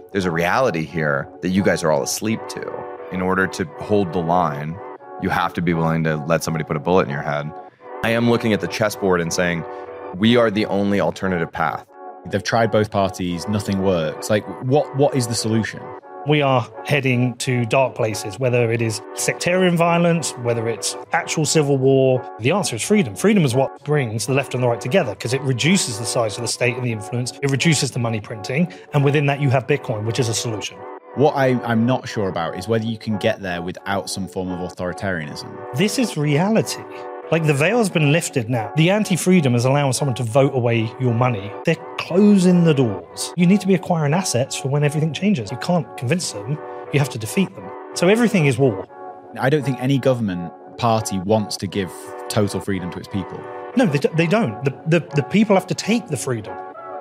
there's a reality here that you guys are all asleep to. In order to hold the line, you have to be willing to let somebody put a bullet in your head. I am looking at the chessboard and saying, we are the only alternative path. They've tried both parties, nothing works. Like, what is the solution? We are heading to dark places, whether it is sectarian violence, whether it's actual civil war. The answer is freedom. Freedom is what brings the left and the right together because it reduces the size of the state and the influence. It reduces the money printing. And within that, you have Bitcoin, which is a solution. What I'm not sure about is whether you can get there without some form of authoritarianism. This is reality. Like, the veil's been lifted now. The anti-freedom is allowing someone to vote away your money. They're closing the doors. You need to be acquiring assets for when everything changes. You can't convince them. You have to defeat them. So everything is war. I don't think any government party wants to give total freedom to its people. No, they don't. The people have to take the freedom.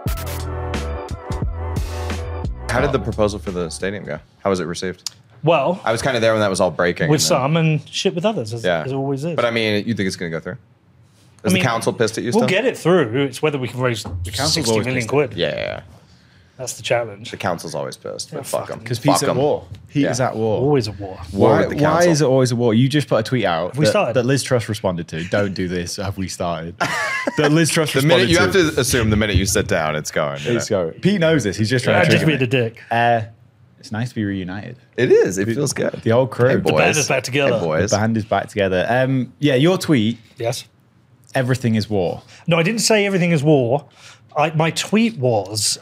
How did the proposal for the stadium go? How was it received? Well, I was kind of there when that was all breaking. With some and shit with others, as always is. But I mean, you think it's going to go through? Is the council pissed at you still? We'll get it through. It's whether we can raise the council's 60 million quid. Yeah. That's the challenge. The council's always pissed. But fuck them. Because Pete's at war. Pete is at war. Always at war. Why is it always a war? You just put a tweet out that Liz Truss responded to. Don't do this. Have we started? That Liz Truss responded to. You have to assume the minute you sit down, it's going. It's going. Pete knows this. He's just trying to just be the dick. It's nice to be reunited. It is. It feels good. The old crew. Hey, boys. The band is back together. Hey, boys. The band is back together. Your tweet. Yes. Everything is war. No, I didn't say everything is war. My tweet was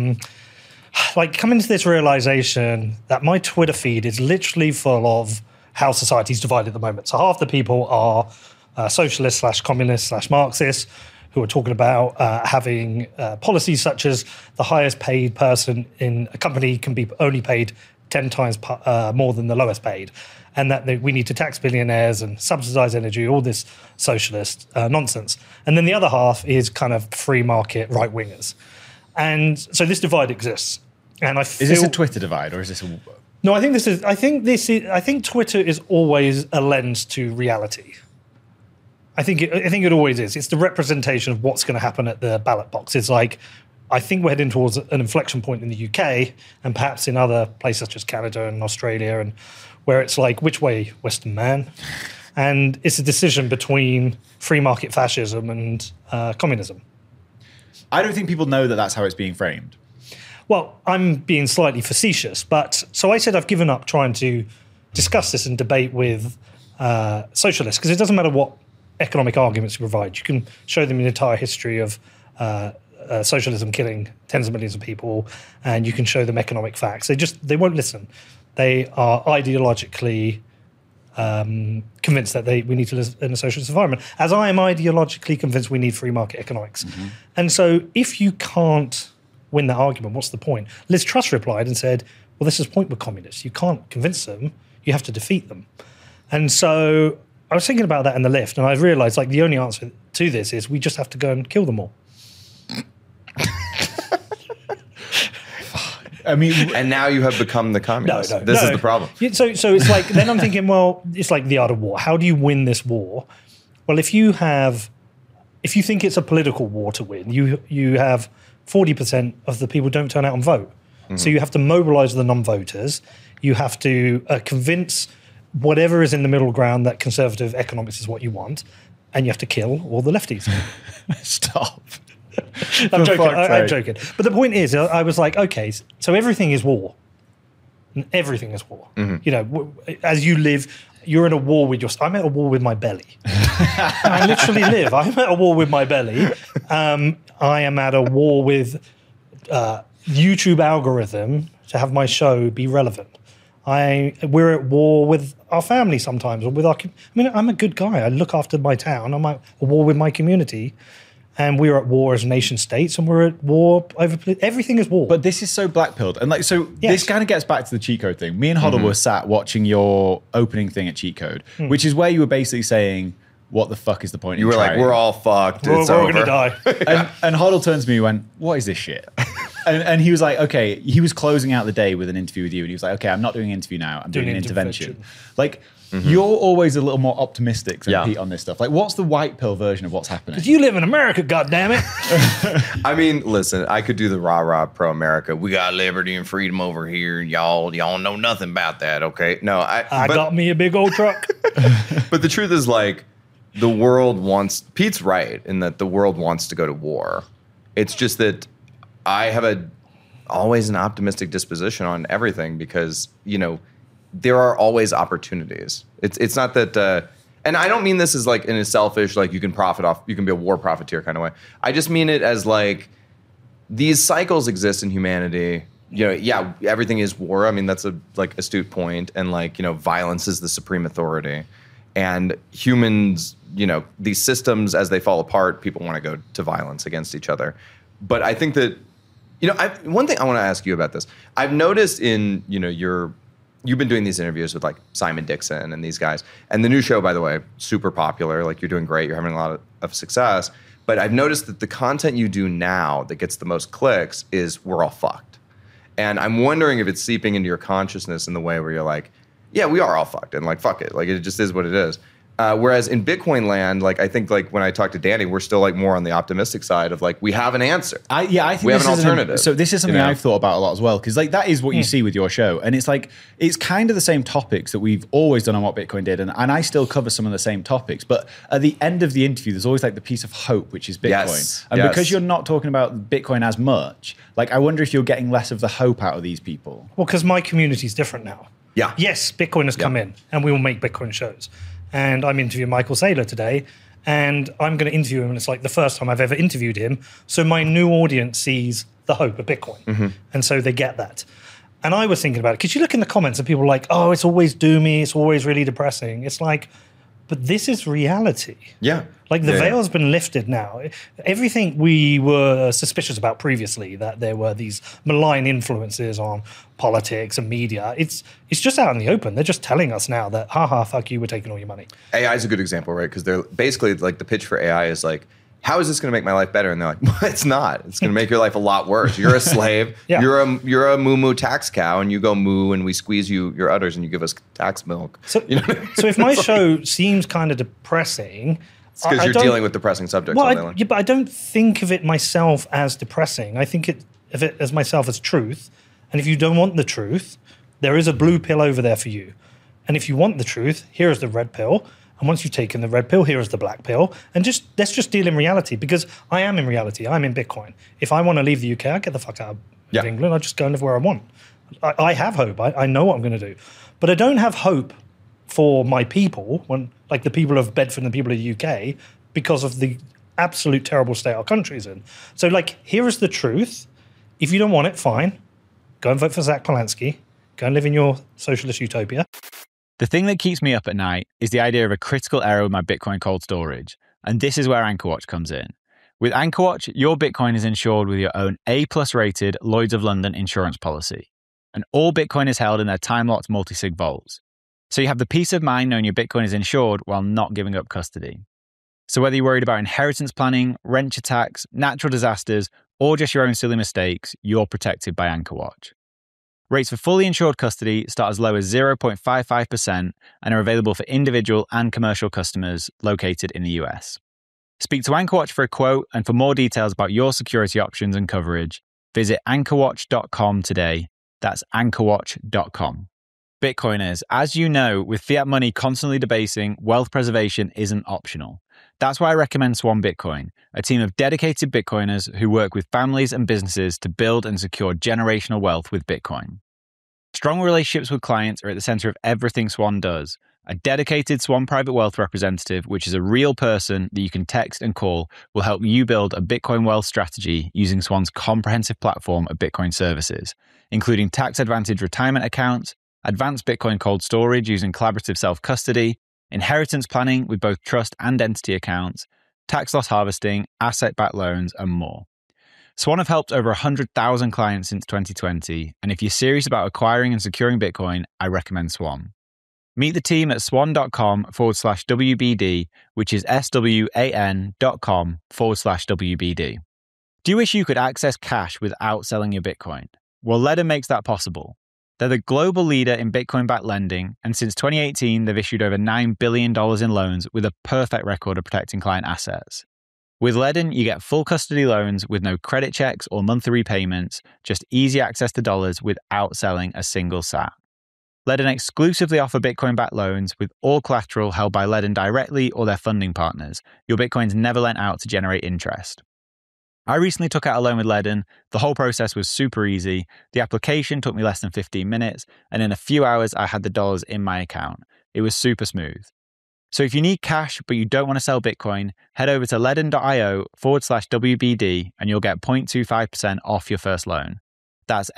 coming to this realization that my Twitter feed is literally full of how society's divided at the moment. So half the people are socialists / communists / Marxists who are talking about having policies such as the highest paid person in a company can be only paid 10 times more than the lowest paid, and that we need to tax billionaires and subsidize energy, all this socialist nonsense. And then the other half is kind of free market right-wingers. And so this divide exists. And is this a Twitter divide or is this a... No, I think Twitter is always a lens to reality. I think it always is. It's the representation of what's going to happen at the ballot box. It's like, I think we're heading towards an inflection point in the UK and perhaps in other places such as Canada and Australia, and where it's like, which way, Western man? And it's a decision between free market fascism and communism. I don't think people know that that's how it's being framed. Well, I'm being slightly facetious, but so I said I've given up trying to discuss this and debate with socialists, because it doesn't matter what economic arguments you provide. You can show them the entire history of socialism killing tens of millions of people, and you can show them economic facts. They won't listen. They are ideologically convinced that we need to live in a socialist environment, as I am ideologically convinced we need free market economics. Mm-hmm. And so if you can't win that argument, what's the point? Liz Truss replied and said, well, this is the point with communists. You can't convince them. You have to defeat them. And so I was thinking about that in the lift, and I realized the only answer to this is we just have to go and kill them all. I mean, and now you have become the communist. No, this is the problem. So it's like, then I'm thinking, well, it's like the art of war. How do you win this war? Well, if you think it's a political war to win, you have 40% of the people don't turn out and vote. Mm-hmm. So you have to mobilize the non-voters. You have to convince whatever is in the middle ground that conservative economics is what you want, and you have to kill all the lefties. Stop. I'm joking. But the point is, I was like, okay, so everything is war. Everything is war. Mm-hmm. You know, as you live, you're in a war with I'm at a war with my belly. I literally live. I'm at a war with my belly. I am at a war with YouTube algorithm to have my show be relevant. We're at war with our family sometimes, or with I'm a good guy. I look after my town. I'm at a war with my community. And we're at war as nation states, and we're at war over everything is war. But this is so black-pilled. And this kind of gets back to the cheat code thing. Me and Hoddle were sat watching your opening thing at Cheat Code, which is where you were basically saying, what the fuck is the point? You were like, we're all fucked. We're all going to die. And Hoddle turns to me and went, what is this shit? And he was like, okay, he was closing out the day with an interview with you. And he was like, okay, I'm not doing an interview now. I'm doing an intervention. Like, you're always a little more optimistic than Pete on this stuff. Like, what's the white pill version of what's happening? Because you live in America, goddammit. I mean, listen, I could do the rah-rah pro-America. We got liberty and freedom over here. Y'all know nothing about that, okay? No, I got me a big old truck. But the truth is, like, the world wants... Pete's right in that the world wants to go to war. It's just that I have always an optimistic disposition on everything because, you know, there are always opportunities. It's not that, and I don't mean this as like in a selfish, like you can be a war profiteer kind of way. I just mean it as like these cycles exist in humanity. You know, yeah, everything is war. I mean, that's a like astute point. And like, you know, violence is the supreme authority. And humans, you know, these systems as they fall apart, people want to go to violence against each other. But I think that, you know, one thing I want to ask you about this. I've noticed in, you know, you've been doing these interviews with like Simon Dixon and these guys. And the new show, by the way, super popular. Like you're doing great. You're having a lot of success. But I've noticed that the content you do now that gets the most clicks is we're all fucked. And I'm wondering if it's seeping into your consciousness in the way where you're like, yeah, we are all fucked. And like, fuck it. Like it just is what it is. Whereas in Bitcoin land, like I think like when I talk to Danny, we're still like more on the optimistic side of like we have an answer. I think we have an alternative. So this is something I've thought about a lot as well because like that is what you see with your show, and it's like it's kind of the same topics that we've always done on What Bitcoin Did, and I still cover some of the same topics. But at the end of the interview, there's always like the piece of hope, which is Bitcoin, and because you're not talking about Bitcoin as much, like I wonder if you're getting less of the hope out of these people. Well, because my community is different now. Yeah. Yes, Bitcoin has come in, and we will make Bitcoin shows. And I'm interviewing Michael Saylor today, and I'm going to interview him, and it's like the first time I've ever interviewed him. So my new audience sees the hope of Bitcoin, and so they get that. And I was thinking about it, because you look in the comments and people are like, oh, it's always doomy, it's always really depressing. It's like, but this is reality. Yeah. Like the veil's been lifted now. Everything we were suspicious about previously, that there were these malign influences on politics and media, it's just out in the open. They're just telling us now that, haha, fuck you, we're taking all your money. AI is a good example, right? Because they're basically like the pitch for AI is like, how is this going to make my life better? And they're like, well, it's not. It's going to make your life a lot worse. You're a slave. You're a moo tax cow, and you go moo, and we squeeze your udders, and you give us tax milk. So, you know what I mean? So if my show seems kind of depressing, it's because you're dealing with depressing subjects. Well, but I don't think of it myself as depressing. I think of it as myself as truth. And if you don't want the truth, there is a blue pill over there for you. And if you want the truth, here is the red pill. And once you've taken the red pill, here is the black pill. And let's just deal in reality, because I am in reality. I'm in Bitcoin. If I want to leave the UK, I get the fuck out of England. I just go and live where I want. I have hope. I know what I'm going to do. But I don't have hope for my people, like the people of Bedford and the people of the UK, because of the absolute terrible state our country's in. So, like, here is the truth. If you don't want it, fine. Go and vote for Zach Polanski. Go and live in your socialist utopia. The thing that keeps me up at night is the idea of a critical error with my Bitcoin cold storage. And this is where AnchorWatch comes in. With AnchorWatch, your Bitcoin is insured with your own A+ rated Lloyd's of London insurance policy. And all Bitcoin is held in their time-locked multi-sig vaults. So you have the peace of mind knowing your Bitcoin is insured while not giving up custody. So whether you're worried about inheritance planning, wrench attacks, natural disasters, or just your own silly mistakes, you're protected by AnchorWatch. Rates for fully insured custody start as low as 0.55% and are available for individual and commercial customers located in the US. Speak to AnchorWatch for a quote, and for more details about your security options and coverage, visit anchorwatch.com today. That's anchorwatch.com. Bitcoiners, as you know, with fiat money constantly debasing, wealth preservation isn't optional. That's why I recommend Swan Bitcoin, a team of dedicated Bitcoiners who work with families and businesses to build and secure generational wealth with Bitcoin. Strong relationships with clients are at the center of everything Swan does. A dedicated Swan Private Wealth representative, which is a real person that you can text and call, will help you build a Bitcoin wealth strategy using Swan's comprehensive platform of Bitcoin services, including tax-advantaged retirement accounts, advanced Bitcoin cold storage using collaborative self-custody, inheritance planning with both trust and entity accounts, tax loss harvesting, asset-backed loans, and more. Swan have helped over 100,000 clients since 2020, and if you're serious about acquiring and securing Bitcoin, I recommend Swan. Meet the team at swan.com/WBD, which is SWAN.com/WBD. Do you wish you could access cash without selling your Bitcoin? Well, Ledn makes that possible. They're the global leader in Bitcoin-backed lending, and since 2018, they've issued over $9 billion in loans with a perfect record of protecting client assets. With Ledn, you get full custody loans with no credit checks or monthly repayments, just easy access to dollars without selling a single sat. Ledn exclusively offer Bitcoin-backed loans with all collateral held by Ledn directly or their funding partners. Your Bitcoin's never lent out to generate interest. I recently took out a loan with Ledn. The whole process was super easy. The application took me less than 15 minutes, and in a few hours, I had the dollars in my account. It was super smooth. So if you need cash, but you don't want to sell Bitcoin, head over to ledn.io/WBD, and you'll get 0.25% off your first loan. That's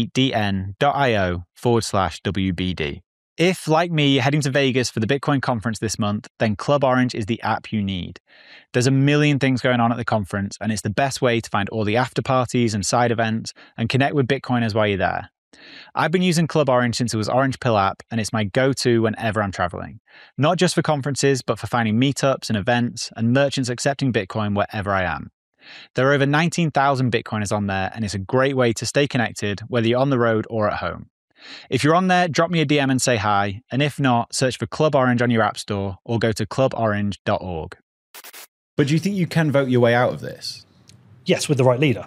ledn.io/WBD. If, like me, you're heading to Vegas for the Bitcoin conference this month, then Club Orange is the app you need. There's a million things going on at the conference, and it's the best way to find all the after parties and side events and connect with Bitcoiners while you're there. I've been using Club Orange since it was Orange Pill app, and it's my go-to whenever I'm traveling. Not just for conferences, but for finding meetups and events and merchants accepting Bitcoin wherever I am. There are over 19,000 Bitcoiners on there, and it's a great way to stay connected, whether you're on the road or at home. If you're on there, drop me a DM and say hi, and if not, search for Club Orange on your app store or go to cluborange.org. But do you think you can vote your way out of this? Yes, with the right leader.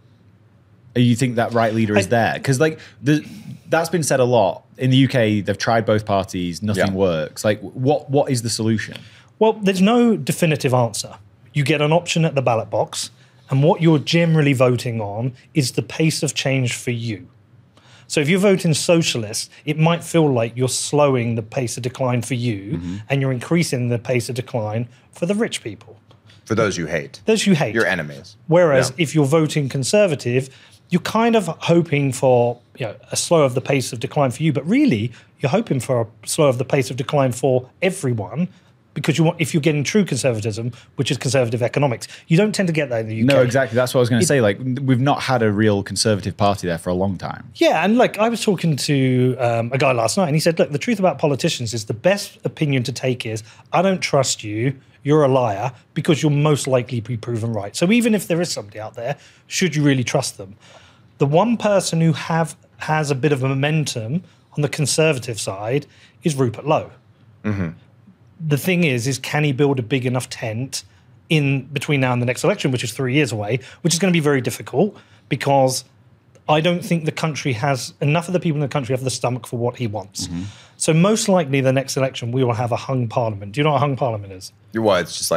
You think that right leader is there? Because that's been said a lot. In the UK, they've tried both parties, nothing works. Like, what is the solution? Well, there's no definitive answer. You get an option at the ballot box, and what you're generally voting on is the pace of change for you. So if you're voting socialist, it might feel like you're slowing the pace of decline for you, and you're increasing the pace of decline for the rich people. For those you hate. Those you hate. Your enemies. Whereas if you're voting conservative, you're kind of hoping for a slow of the pace of decline for you, but really you're hoping for a slow of the pace of decline for everyone, because if you're getting true conservatism, which is conservative economics, you don't tend to get that in the UK. No, exactly. That's what I was going to say. Like, we've not had a real conservative party there for a long time. Yeah, and I was talking to a guy last night, and he said, look, the truth about politicians is the best opinion to take is, I don't trust you, you're a liar, because you'll most likely be proven right. So even if there is somebody out there, should you really trust them? The one person who has a bit of a momentum on the conservative side is Rupert Lowe. Mm-hmm. The thing is can he build a big enough tent in between now and the next election, which is 3 years away, which is going to be very difficult, because I don't think the country has, enough of the people in the country have the stomach for what he wants. Mm-hmm. So most likely the next election, we will have a hung parliament. Do you know what a hung parliament is? Well, it's just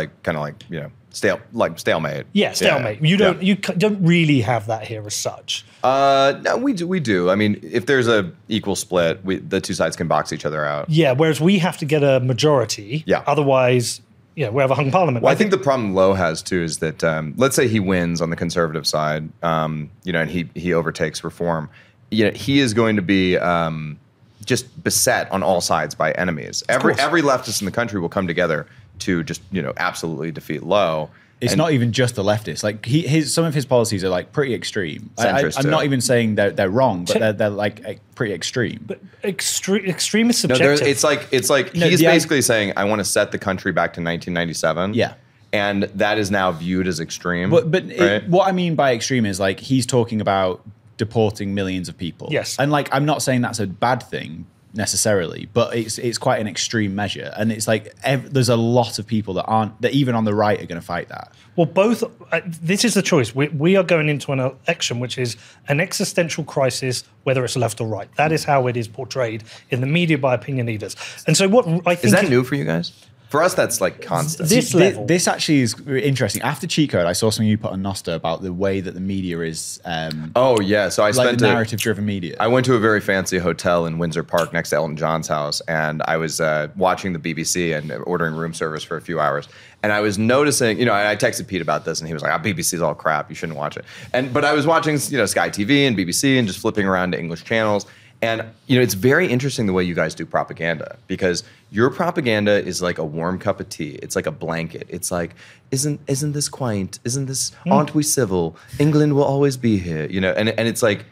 stalemate. Yeah, stalemate. Yeah. You don't really have that here as such. No, we do. I mean, if there's a equal split, the two sides can box each other out. Yeah, whereas we have to get a majority. Yeah. Otherwise, we have a hung parliament. Well, I think the problem Lowe has too is that let's say he wins on the conservative side, and he overtakes reform. He is going to be just beset on all sides by enemies. Every leftist in the country will come together to just absolutely defeat Lowe. It's not even just the leftists. Like some of his policies are pretty extreme. I'm not even saying they're wrong, but they're pretty extreme. But extreme is subjective. No, it's like he's basically saying, I want to set the country back to 1997. Yeah. And that is now viewed as extreme. But right? What I mean by extreme is he's talking about deporting millions of people. Yes. And I'm not saying that's a bad thing necessarily, but it's quite an extreme measure, and it's there's a lot of people that even on the right are going to fight that. Well, both. This is the choice. We are going into an election which is an existential crisis, whether it's left or right. That is how it is portrayed in the media by opinion leaders. And so, what I think is that new for you guys? For us, that's constant. This actually is interesting. After Cheat Code, I saw something you put on Nostr about the way that the media is. So I spent the narrative-driven media. I went to a very fancy hotel in Windsor Park next to Elton John's house, and I was watching the BBC and ordering room service for a few hours. And I was noticing, I texted Pete about this, and he was like, BBC's all crap. You shouldn't watch it. But I was watching, Sky TV and BBC and just flipping around to English channels. And, it's very interesting the way you guys do propaganda, because your propaganda is like a warm cup of tea. It's like a blanket. It's like, isn't this quaint? Isn't this, aren't we civil? England will always be here, and it's like,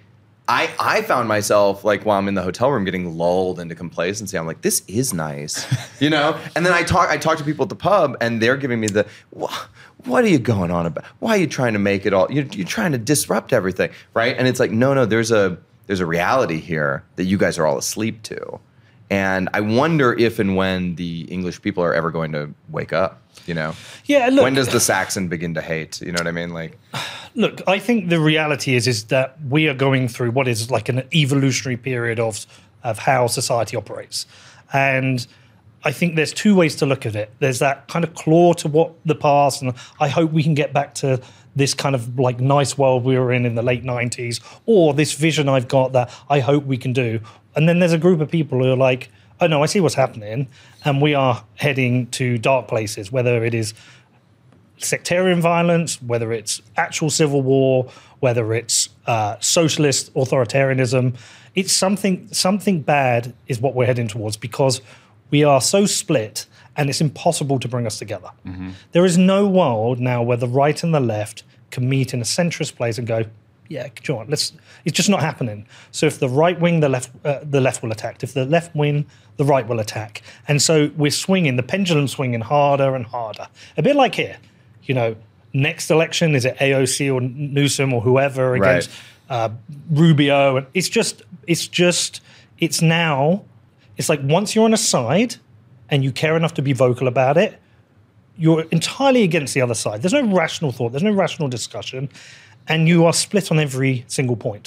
I found myself like while I'm in the hotel room getting lulled into complacency. I'm like, this is nice, you know? And then I talk to people at the pub and they're giving me the, what are you going on about? Why are you trying to make it all, you're trying to disrupt everything, right? And it's like, no, there's a reality here that you guys are all asleep to. And I wonder if and when the English people are ever going to wake up, you know? Yeah, look. When does the Saxon begin to hate? You know what I mean? Like, look, I think the reality is that we are going through what is like an evolutionary period of how society operates. And I think there's two ways to look at it. There's that kind of claw to what the past, and I hope we can get back to this kind of like nice world we were in the late 90s, or this vision I've got that I hope we can do. And then there's a group of people who are like, oh no, I see what's happening, and we are heading to dark places, whether it is sectarian violence, whether it's actual civil war, whether it's socialist authoritarianism. It's something bad is what we're heading towards, because we are so split and it's impossible to bring us together. Mm-hmm. There is no world now where the right and the left can meet in a centrist place and go, yeah, John, it's just not happening. So if the right win, the left will attack. If the left win, the right will attack. And so we're swinging, the pendulum swinging harder and harder. A bit like here, you know, next election, is it AOC or Newsom or whoever against Rubio? And it's like once you're on a side and you care enough to be vocal about it, you're entirely against the other side. There's no rational thought. There's no rational discussion. And you are split on every single point.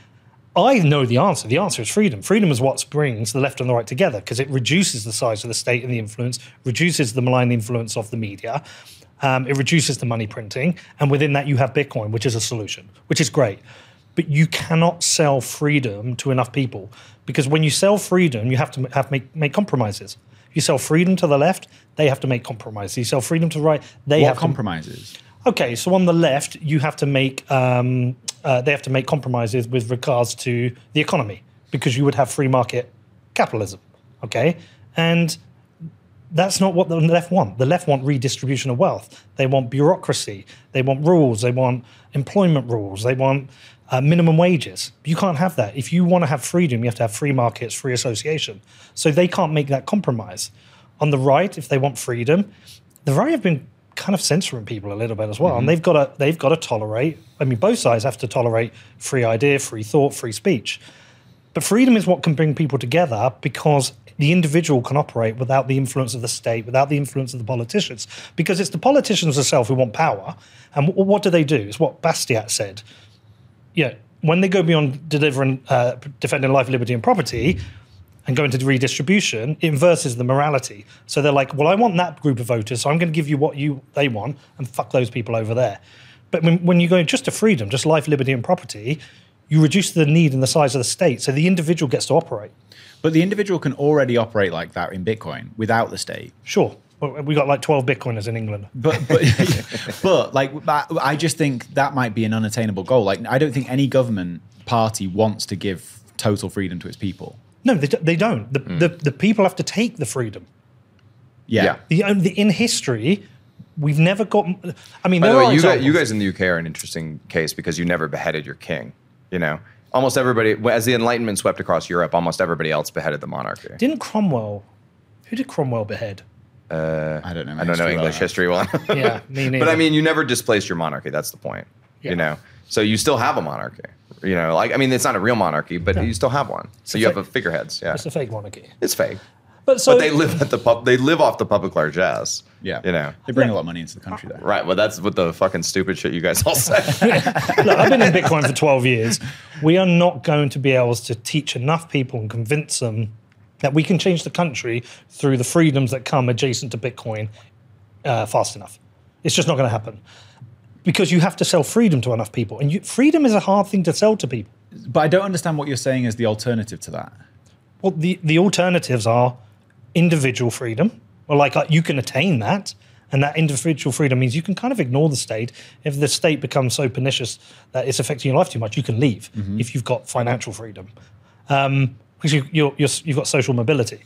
I know the answer. The answer is freedom. Freedom is what brings the left and the right together, because it reduces the size of the state and the influence, reduces the malign influence of the media, it reduces the money printing, and within that you have Bitcoin, which is a solution, which is great. But you cannot sell freedom to enough people, because when you sell freedom, you have to make compromises. You sell freedom to the left, they have to make compromises. You sell freedom to the right, they have compromises? Okay, so on the left, you have to make they have to make compromises with regards to the economy, because you would have free market capitalism, okay? And that's not what the left want. The left want redistribution of wealth. They want bureaucracy. They want rules. They want employment rules. They want minimum wages. You can't have that. If you want to have freedom, you have to have free markets, free association. So they can't make that compromise. On the right, if they want freedom, the right have been kind of censoring people a little bit as well. Mm-hmm. And they've got to tolerate, I mean, both sides have to tolerate free idea, free thought, free speech. But freedom is what can bring people together, because the individual can operate without the influence of the state, without the influence of the politicians, because it's the politicians themselves who want power. And what do? It's what Bastiat said. Yeah, when they go beyond defending life, liberty, and property, and go into redistribution, it inverses the morality. So they're like, well, I want that group of voters, so I'm going to give you what they want, and fuck those people over there. But when you go just to freedom, just life, liberty, and property, you reduce the need and the size of the state, so the individual gets to operate. But the individual can already operate like that in Bitcoin without the state. Sure. Well, we got like 12 Bitcoiners in England. But like, I just think that might be an unattainable goal. Like, I don't think any government party wants to give total freedom to its people. No, they don't. The people have to take the freedom. Yeah. In history, we've never got. I mean, by the way, you guys in the UK are an interesting case, because you never beheaded your king. You know, almost everybody, as the Enlightenment swept across Europe, almost everybody else beheaded the monarchy. Didn't Cromwell? Who did Cromwell behead? I don't know. I don't know English history well. Yeah, me neither. But I mean, you never displaced your monarchy. That's the point. Yeah. You know, so you still have a monarchy. You know, like, I mean, it's not a real monarchy, but you still have one. So you have a figureheads. Yeah, it's a fake monarchy. It's fake. But they live at they live off the public largesse. Yeah, you know, they bring a lot of money into the country though. Right. Well, that's what the fucking stupid shit you guys all say. Look, I've been in Bitcoin for 12 years. We are not going to be able to teach enough people and convince them that we can change the country through the freedoms that come adjacent to Bitcoin fast enough. It's just not going to happen. Because you have to sell freedom to enough people. And freedom is a hard thing to sell to people. But I don't understand what you're saying as the alternative to that. Well, the alternatives are individual freedom. Well, like you can attain that. And that individual freedom means you can kind of ignore the state. If the state becomes so pernicious that it's affecting your life too much, you can leave if you've got financial freedom. Because you've got social mobility.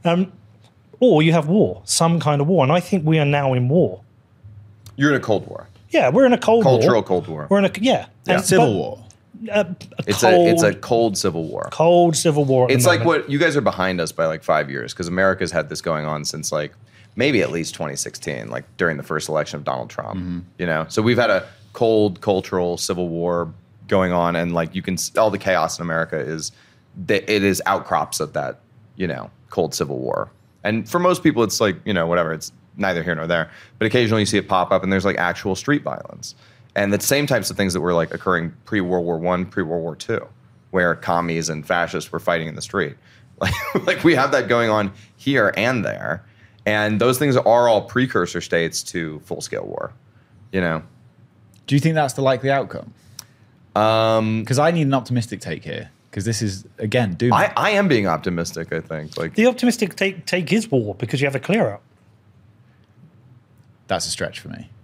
Or you have war, some kind of war. And I think we are now in war. You're in a Cold War. Yeah, we're in a Cold War. Cultural Cold War. We're in a, yeah. Civil war. It's a cold civil war. Cold civil war. At It's the like moment. what you guys are behind us by like 5 years because America's had this going on since like maybe at least 2016, like during the first election of Donald Trump. You know, so we've had a cold cultural civil war going on, and like you can all the chaos in America is that it is outcrops of that, you know, cold civil war. And for most people, it's like, you know, whatever. It's neither here nor there. But occasionally you see it pop up, and there's like actual street violence. And the same types of things that were like occurring pre-World War I, pre-World War II, where commies and fascists were fighting in the street. Like we have that going on here and there. And those things are all precursor states to full-scale war, you know? Do you think that's the likely outcome? Because I need an optimistic take here. Because this is, again, doom. I am being optimistic, I think. Like The optimistic take is war because you have a clear up. That's a stretch for me.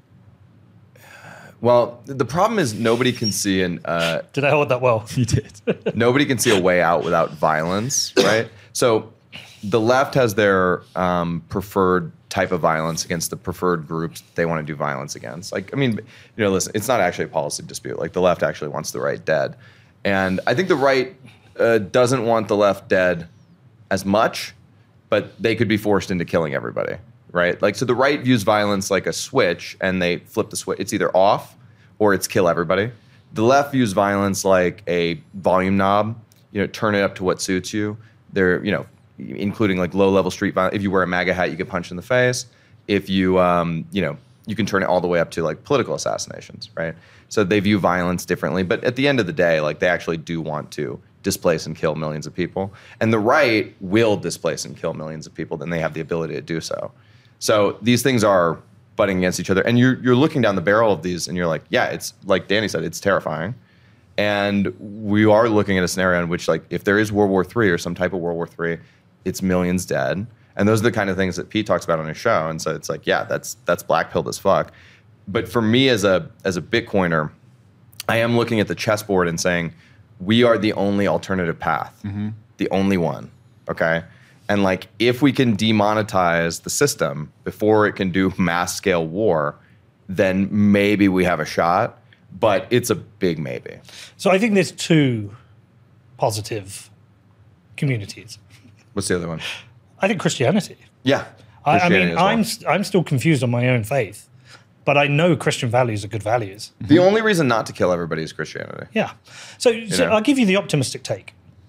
Well, the problem is nobody can see Did I hold that well? You did. nobody can see a way out without violence, right? So the left has their preferred type of violence against the preferred groups they want to do violence against. Like, I mean, you know, listen, it's not actually a policy dispute. Like the left actually wants the right dead. And I think the right doesn't want the left dead as much, but they could be forced into killing everybody, right? Like, so the right views violence like a switch, and they flip the switch. It's either off or it's kill everybody. The left views violence like a volume knob, you know, turn it up to what suits you. They're, you know, including like low-level street violence. If you wear a MAGA hat, you get punched in the face. If you, you know, you can turn it all the way up to like political assassinations, right? So they view violence differently. But at the end of the day, like they actually do want to displace and kill millions of people. And the right will displace and kill millions of people, then they have the ability to do so. So these things are butting against each other. And you're looking down the barrel of these and you're like, yeah, it's like Danny said, it's terrifying. And we are looking at a scenario in which, like, if there is World War III or some type of World War III, it's millions dead. And those are the kind of things that Pete talks about on his show. And so it's like, yeah, that's black-pilled as fuck. But for me as a Bitcoiner, I am looking at the chessboard and saying, we are the only alternative path, the only one, okay? And like, if we can demonetize the system before it can do mass-scale war, then maybe we have a shot. But it's a big maybe. So I think there's two positive communities. What's the other one? I think Christianity. Yeah. I mean, as well. I'm still confused on my own faith, but I know Christian values are good values. The only reason not to kill everybody is Christianity. Yeah. So know? I'll give you the optimistic take.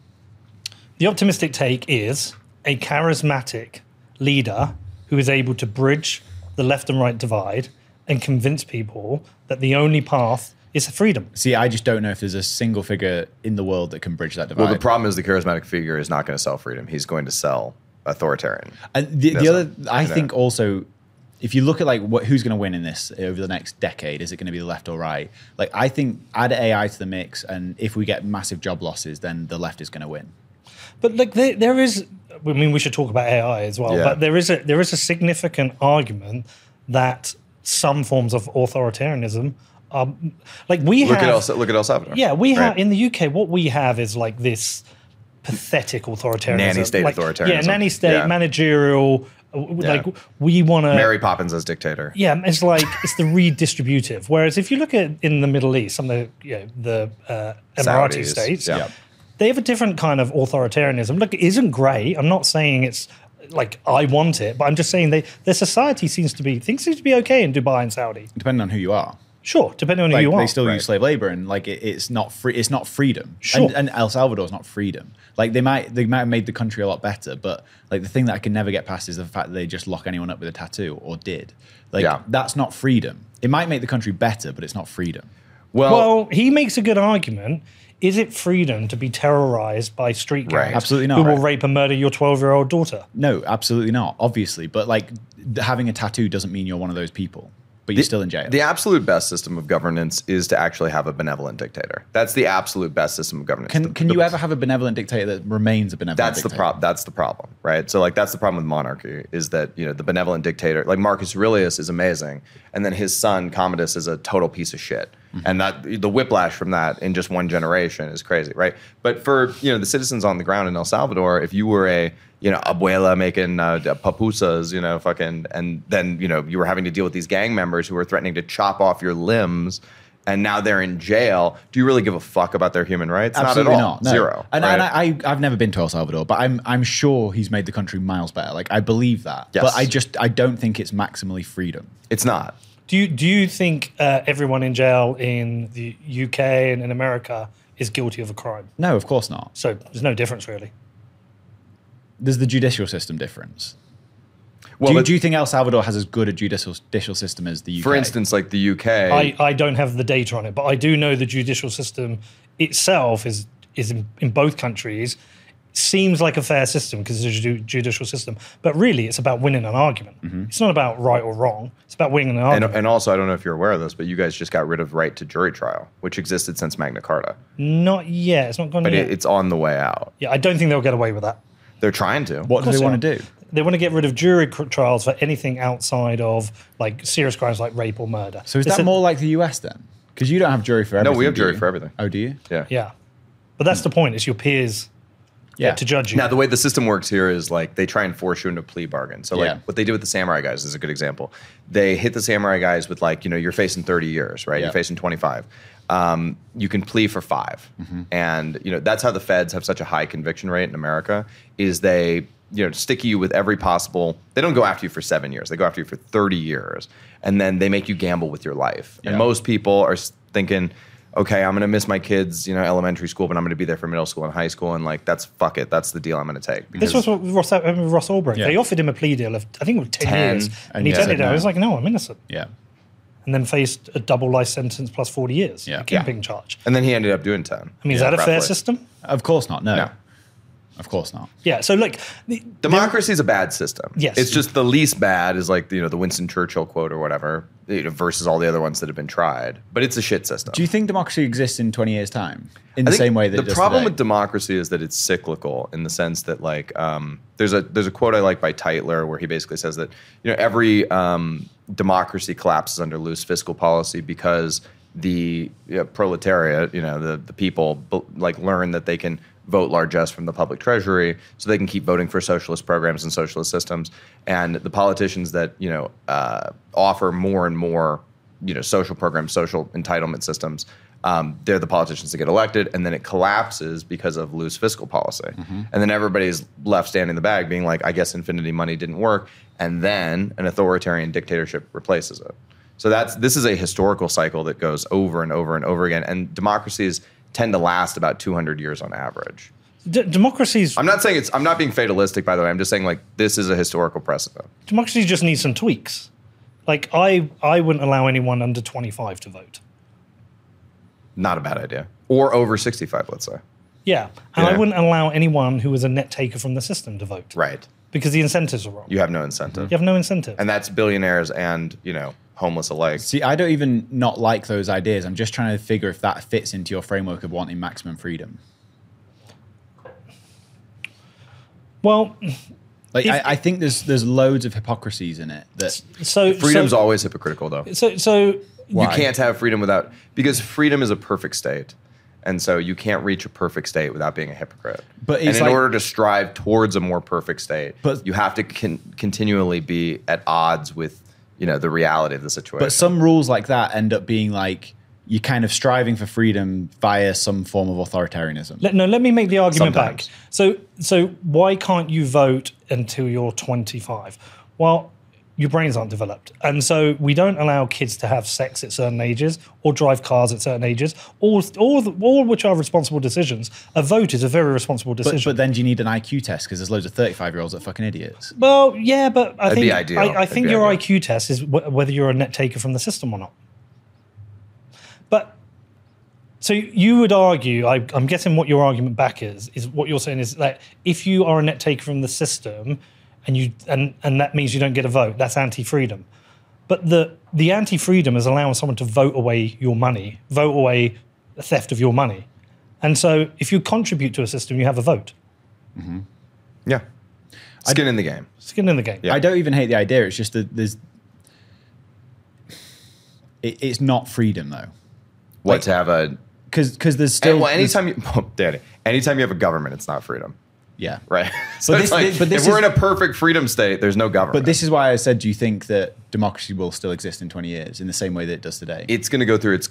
The optimistic take is a charismatic leader who is able to bridge the left and right divide and convince people that the only path is freedom. See, I just don't know if there's a single figure in the world that can bridge that divide. Well, the problem is the charismatic figure is not going to sell freedom. He's going to sell authoritarian. And the other, I think also, if you look at like who's going to win in this over the next decade, is it going to be the left or right? Like, I think add AI to the mix, and if we get massive job losses, then the left is going to win. But like there is, I mean, we should talk about AI as well. Yeah. But there is a significant argument that some forms of authoritarianism are like we Look have. at El Salvador. Yeah, we right? have in the UK. What we have is like this pathetic authoritarianism, Nanny state like, authoritarianism. Yeah, nanny state, Yeah. managerial. Like we want to. Mary Poppins as dictator. Yeah, it's like it's the redistributive. Whereas if you look at in the Middle East, some of the Emirati Saudis, states, yeah. they have a different kind of authoritarianism. Look, it isn't great. I'm not saying it's like I want it, but I'm just saying their society seems to be okay in Dubai and Saudi. Depending on who you are. Sure, depending on who Like, you are. they still Right. use slave labor, and like it's not free. It's not freedom. Sure. And El Salvador is not freedom. Like they might have made the country a lot better, but like the thing that I can never get past is the fact that they just lock anyone up with a tattoo or did. Like Yeah. that's not freedom. It might make the country better, but it's not freedom. Well, he makes a good argument. Is it freedom to be terrorized by street Right. gangs Absolutely not. who will Right. rape and murder your 12-year-old daughter? No, absolutely not. Obviously, but like having a tattoo doesn't mean you're one of those people. But you're still in jail. The absolute best system of governance is to actually have a benevolent dictator. That's the absolute best system of governance. Can you ever have a benevolent dictator that remains a benevolent dictator? That's the problem, right? So like that's the problem with monarchy is that, you know, the benevolent dictator, like Marcus Aurelius is amazing, and then his son Commodus is a total piece of shit. And that the whiplash from that in just one generation is crazy, right? But for, you know, the citizens on the ground in El Salvador, if you were a, you know, abuela making papusas, you know, fucking, and then, you know, you were having to deal with these gang members who were threatening to chop off your limbs and now they're in jail. Do you really give a fuck about their human rights? Absolutely not at all. not. No. Zero. And, right? and I've never been to El Salvador, but I'm sure he's made the country miles better. Like, I believe that. Yes. But I don't think it's maximally freedom. It's not. Do you think everyone in jail in the UK and in America is guilty of a crime? No, of course not. So there's no difference really. There's the judicial system difference. Well, Do you think El Salvador has as good a judicial system as the UK? for instance, like the UK, I don't have the data on it, but I do know the judicial system itself is in both countries. Seems like a fair system because it's a judicial system, but really it's about winning an argument. It's not about right or wrong. It's about winning an argument. and also, I don't know if you're aware of this, but you guys just got rid of right to jury trial, which existed since Magna Carta. Not yet. It's not gone But yet. it's on the way out. Yeah, I don't think they'll get away with that. They're trying to. What do course they want they to do? They want to get rid of jury trials for anything outside of like serious crimes like rape or murder. So is that more like the US then? Because you don't have jury for everything. No, we have do jury you? for everything. Oh, do you? Yeah. Yeah, but that's the point. It's your peers Yeah. to judge you. Now, the way the system works here is like they try and force you into a plea bargain. So, like Yeah. what they do with the samurai guys is a good example. They hit the samurai guys with like, you're facing 30 years, right? Yeah. You're facing 25. You can plea for 5. And, that's how the feds have such a high conviction rate in America is they, stick you with every possible, they don't go after you for 7 years. They go after you for 30 years. And then they make you gamble with your life. And Yeah. most people are thinking, okay, I'm going to miss my kids, elementary school, but I'm going to be there for middle school and high school. And like, fuck it. That's the deal I'm going to take. This was what Ross Ulbricht. Yeah. They offered him a plea deal of, I think it was 10 10, years. And and he he turned said it down. no. He was like, no, I'm innocent. Yeah. And then faced a double life sentence plus 40 years. Yeah. A keeping charge. And then he ended up doing 10. I mean, is that a fair roughly. system? Of course not. No. No. Of course not. Yeah. So look, Democracy is a bad system. Yes. It's just the least bad is like, the Winston Churchill quote or whatever, versus all the other ones that have been tried. But it's a shit system. Do you think democracy exists in 20 years' time? In the I think same way that it the does problem today? with democracy is that it's cyclical in the sense that like there's a quote I like by Tytler where he basically says that every democracy collapses under loose fiscal policy because the proletariat, the people like learn that they can vote largesse from the public treasury so they can keep voting for socialist programs and socialist systems, and the politicians that offer more and more social programs, social entitlement systems, they're the politicians that get elected, and then it collapses because of loose fiscal policy. And then everybody's left standing in the bag being like, I guess infinity money didn't work, and then an authoritarian dictatorship replaces it. So this is a historical cycle that goes over and over and over again, and democracies tend to last about 200 years on average. democracies I'm not being fatalistic, by the way. I'm just saying like this is a historical precedent. democracy just needs some tweaks. Like I wouldn't allow anyone under 25 to vote. Not a bad idea. Or over 65, let's say. Yeah, and Yeah. I wouldn't allow anyone who was a net taker from the system to vote. Right. Because the incentives are wrong. You have no incentive. You have no incentive. And that's billionaires and, homeless alike. See, I don't even not like those ideas. I'm just trying to figure if that fits into your framework of wanting maximum freedom. Well, Like, If- I think there's loads of hypocrisies in it. That Freedom's always hypocritical, though. So You can't have freedom because freedom is a perfect state. And so you can't reach a perfect state without being a hypocrite. But and it's in like- order to strive towards a more perfect state, But- you have to continually be at odds with, the reality of the situation. But some rules like that end up being like you're kind of striving for freedom via some form of authoritarianism. let me make the argument Sometimes. back. So why can't you vote until you're 25? Well, your brains aren't developed. And so we don't allow kids to have sex at certain ages or drive cars at certain ages, all which are responsible decisions. A vote is a very responsible decision. But then do you need an IQ test because there's loads of 35-year-olds that are fucking idiots? Well, yeah, but I That'd be think ideal. I That'd think be your ideal. IQ test is whether you're a net taker from the system or not. But so you would argue, I'm guessing what your argument back is what you're saying is that if you are a net taker from the system and that means you don't get a vote, that's anti-freedom. But the anti-freedom is allowing someone to vote away your money, vote away the theft of your money. And so if you contribute to a system, you have a vote. yeah. Skin in the game. Skin in the game. Yeah. I don't even hate the idea. It's just that it's not freedom though. What to have a... Because there's still... anytime you have a government, it's not freedom. Yeah. Right. So But it's this- but this if we're is- in a perfect freedom state, there's no government. But this is why I said, do you think that democracy will still exist in 20 years in the same way that it does today? It's going to go through its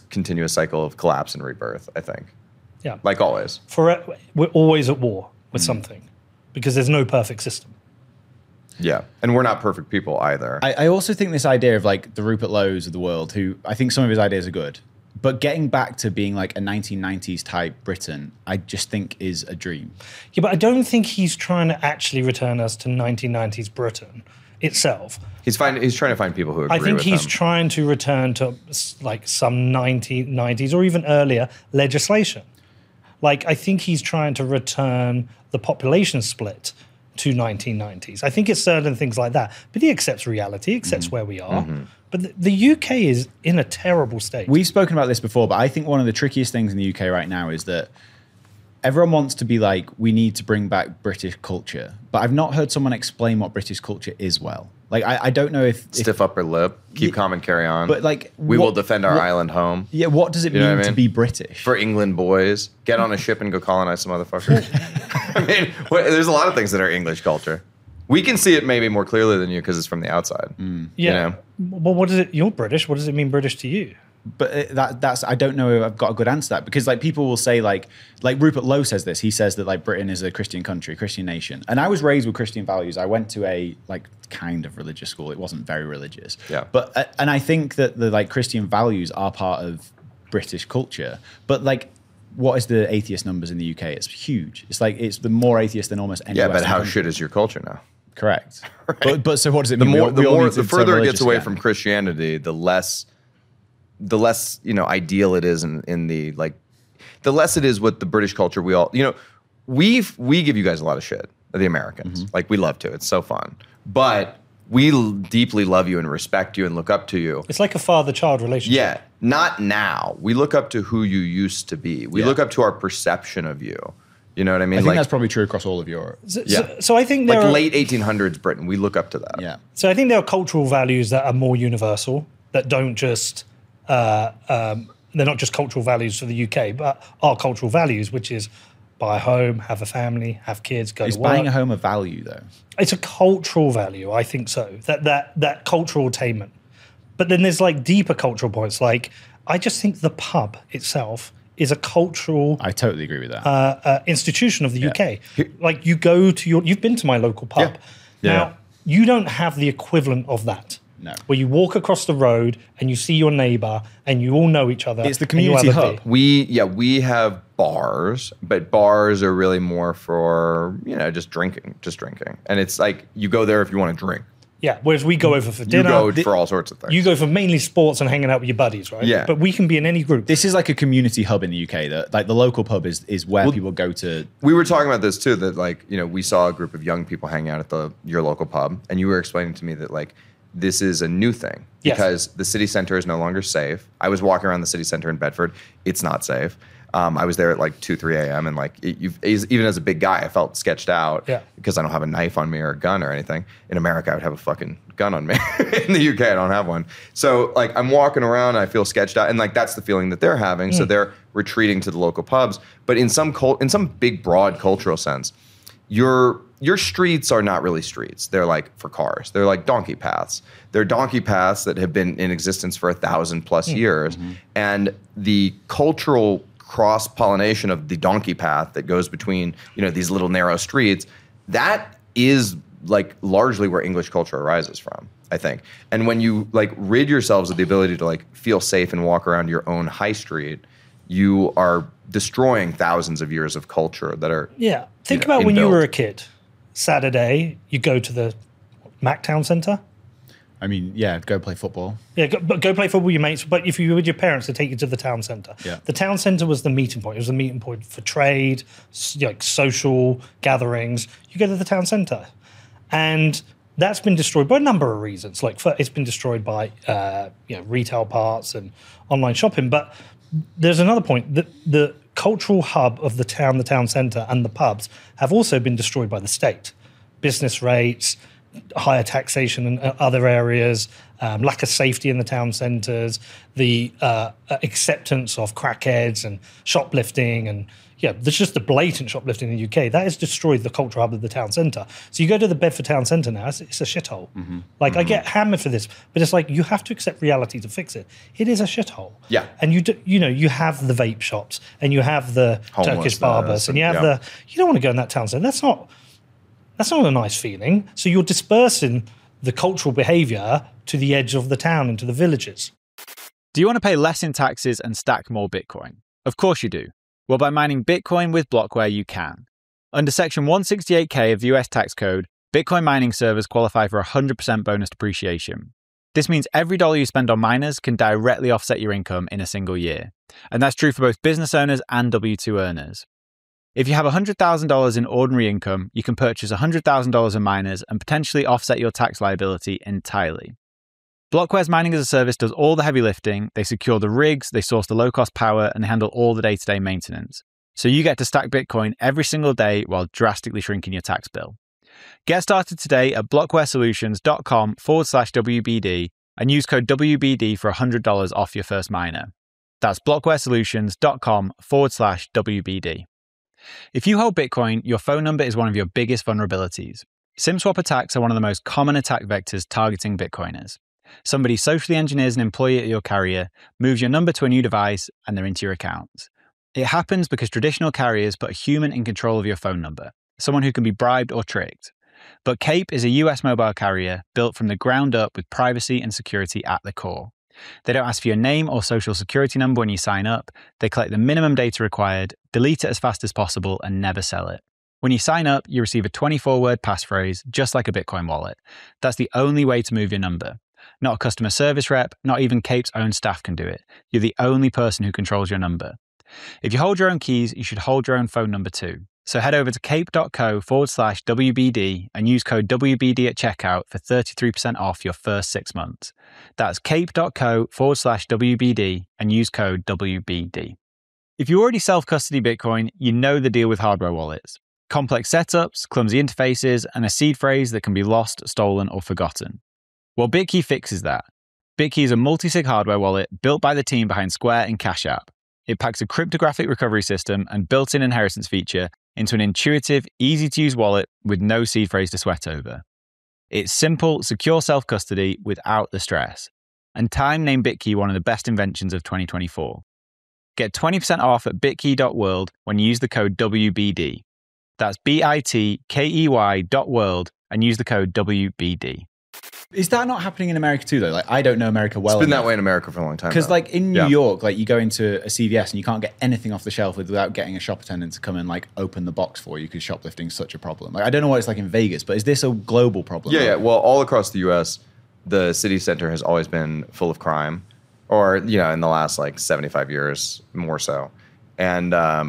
continuous cycle of collapse and rebirth, I think. Yeah. Like always. We're always at war with something because there's no perfect system. Yeah. And we're not perfect people either. I also think this idea of like the Rupert Lowe's of the world, who I think some of his ideas are good, but getting back to being like a 1990s type Britain, I just think is a dream. Yeah, but I don't think he's trying to actually return us to 1990s Britain itself. He's trying to find people who agree I think with he's him. trying to return to like some 1990s or even earlier legislation. Like, I think he's trying to return the population split to 1990s. I think it's certain things like that. But he accepts reality, he accepts where we are. But the UK is in a terrible state. We've spoken about this before, but I think one of the trickiest things in the UK right now is that everyone wants to be like, we need to bring back British culture. But I've not heard someone explain what British culture is well. Like, I don't know if Stiff upper lip, keep calm and carry on. But like, we will defend our island home. Yeah, what does it You know mean what I to mean? be British? For England boys, get on a ship and go colonize some motherfuckers. I mean, there's a lot of things that are English culture. We can see it maybe more clearly than you because it's from the outside. Yeah. You know? Well, what does it? You're British. What does it mean British to you? But that's I don't know if I've got a good answer to that, because like people will say like Rupert Lowe says this. He says that like Britain is a Christian country, Christian nation, and I was raised with Christian values. I went to a like kind of religious school. It wasn't very religious. Yeah. But and I think that the like Christian values are part of British culture. But like, what is the atheist numbers in the UK? It's huge. It's like it's the more atheist than almost any. Yeah, but Western how country. shit is your culture now? Correct. But so what does it The mean? more, We all need to the turn further it religious gets away again. from Christianity, the less ideal it is in the like, the less it is what the British culture we give you guys a lot of shit, the Americans. Like, we love to. It's so fun, but we deeply love you and respect you and look up to you. It's like a father-child relationship. Yeah, not now. We look up to who you used to be. We Yeah. look up to our perception of you. You know what I mean? I think like, that's probably true across all of Europe. So I think there like are, late 1800s Britain. We look up to that. Yeah. So I think there are cultural values that are more universal, that don't just they're not just cultural values for the UK, but are cultural values, which is buy a home, have a family, have kids, go Is to work. buying a home a value though? It's a cultural value, I think so. That cultural attainment. But then there's like deeper cultural points. Like, I just think the pub itself is a cultural I totally agree with that. institution of the UK. Like, you go to you've been to my local pub. Yeah. Now, you don't have the equivalent of that. No. Where you walk across the road and you see your neighbor and you all know each other. It's the and you community have a hub. beer. We have bars, but bars are really more for, just drinking. And it's like, you go there if you want to drink. Yeah, whereas we go over for You dinner. go for all sorts of things. You go for mainly sports and hanging out with your buddies, right? Yeah. But we can be in any group. This is like a community hub in the UK. That like the local pub is where people go to. We were talking about this too, that like, we saw a group of young people hanging out at your local pub, and you were explaining to me that like, this is a new thing Yes. because the city center is no longer safe. I was walking around the city center in Bedford. It's not safe. I was there at like 2, 3 a.m. and like, even as a big guy, I felt sketched out because I don't have a knife on me or a gun or anything. In America, I would have a fucking gun on me. In the UK, I don't have one. So like, I'm walking around, I feel sketched out, and like, that's the feeling that they're having. So they're retreating to the local pubs. But in some big, broad cultural sense, your streets are not really streets. They're like for cars. They're like donkey paths. They're donkey paths that have been in existence for 1,000+ years. And the cultural cross-pollination of the donkey path that goes between, these little narrow streets, that is like largely where English culture arises from, I think. And when you like rid yourselves of the ability to like feel safe and walk around your own high street, you are destroying thousands of years of culture that are Think about when you inbuilt. were a kid. Saturday, you go to the Mac Town Centre. I mean, yeah, go play football. Yeah, go play football with your mates. But if you were with your parents, they take you to the town centre. Yeah. The town centre was the meeting point. It was the meeting point for trade, like social gatherings. You go to the town centre, and that's been destroyed by a number of reasons. Like, it's been destroyed by retail parts and online shopping. But there's another point. The cultural hub of the town centre, and the pubs have also been destroyed by the state. Business rates, higher taxation in other areas, lack of safety in the town centres, the acceptance of crackheads and shoplifting and there's just the blatant shoplifting in the UK. That has destroyed the cultural hub of the town centre. So you go to the Bedford town centre now, it's a shithole. I get hammered for this, but it's like you have to accept reality to fix it. It is a shithole. Yeah. And you have the vape shops, and you have the Turkish barbers, and you have you don't want to go in that town centre. That's not a nice feeling. So you're dispersing the cultural behaviour to the edge of the town, into the villages. Do you want to pay less in taxes and stack more Bitcoin? Of course you do. Well, by mining Bitcoin with Blockware, you can. Under Section 168K of the US tax code, Bitcoin mining servers qualify for 100% bonus depreciation. This means every dollar you spend on miners can directly offset your income in a single year. And that's true for both business owners and W-2 earners. If you have $100,000 in ordinary income, you can purchase $100,000 in miners and potentially offset your tax liability entirely. Blockware's mining as a service does all the heavy lifting. They secure the rigs, they source the low-cost power, and they handle all the day-to-day maintenance. So you get to stack Bitcoin every single day while drastically shrinking your tax bill. Get started today at blockwaresolutions.com/WBD and use code WBD for $100 off your first miner. That's blockwaresolutions.com/WBD. If you hold Bitcoin, your phone number is one of your biggest vulnerabilities. SIM swap attacks are one of the most common attack vectors targeting Bitcoiners. Somebody socially engineers an employee at your carrier, moves your number to a new device, and they're into your accounts. It happens because traditional carriers put a human in control of your phone number, someone who can be bribed or tricked. But Cape is a US mobile carrier built from the ground up with privacy and security at the core. They don't ask for your name or social security number when you sign up. They collect the minimum data required, delete it as fast as possible, and never sell it. When you sign up, you receive a 24-word passphrase, just like a Bitcoin wallet. That's the only way to move your number. Not a customer service rep, not even Cape's own staff can do it. You're the only person who controls your number. If you hold your own keys, you should hold your own phone number too. So head over to cape.co/WBD and use code WBD at checkout for 33% off your first 6 months. That's cape.co/WBD and use code WBD. If you already self-custody Bitcoin, you know the deal with hardware wallets. Complex setups, clumsy interfaces, and a seed phrase that can be lost, stolen, or forgotten. Well, Bitkey fixes that. Bitkey is a multi-sig hardware wallet built by the team behind Square and Cash App. It packs a cryptographic recovery system and built-in inheritance feature into an intuitive, easy-to-use wallet with no seed phrase to sweat over. It's simple, secure self-custody without the stress. And Time named Bitkey one of the best inventions of 2024. Get 20% off at bitkey.world when you use the code WBD. That's bitkey.world and use the code WBD. Is that not happening in America too, though? Like, I don't know America well. It's been enough. that way in America for a long time. Because, like, in New York, like, you go into a CVS and you can't get anything off the shelf without getting a shop attendant to come and, like, open the box for you because shoplifting's such a problem. Like, I don't know what it's like in Vegas, but is this a global problem? Yeah. Well, all across the U.S., the city center has always been full of crime, or, you know, in the last, like, 75 years, more so. And,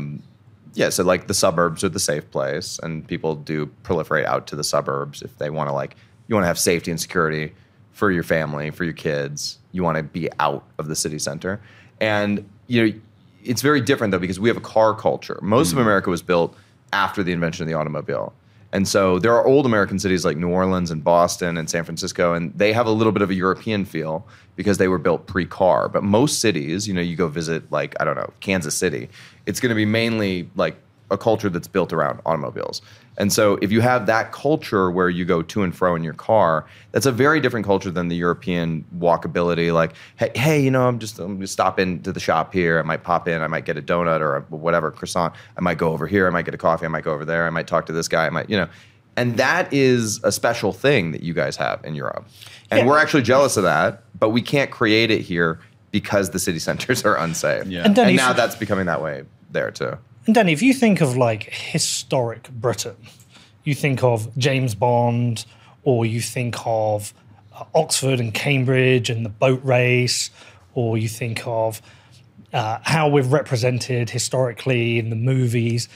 so, like, the suburbs are the safe place, and people do proliferate out to the suburbs if they want to, like, you want to have safety and security for your family, for your kids. You want to be out of the city center. And, you know, it's very different, though, because we have a car culture. Most of America was built after the invention of the automobile. And so there are old American cities like New Orleans and Boston and San Francisco, and they have a little bit of a European feel because they were built pre-car. But most cities, you know, you go visit, like, I don't know, Kansas City, it's going to be mainly like a culture that's built around automobiles. And so if you have that culture where you go to and fro in your car, that's a very different culture than the European walkability. Like, hey, you know, I'm just stop into the shop here. I might pop in. I might get a donut or a whatever, croissant. I might go over here. I might get a coffee. I might go over there. I might talk to this guy. I might, you know. And that is a special thing that you guys have in Europe. And we're actually jealous of that, but we can't create it here because the city centers are unsafe. Yeah. And now that's becoming that way there too. And Danny, if you think of like historic Britain, you think of James Bond, or you think of Oxford and Cambridge and the boat race, or you think of how we've represented historically in the movies.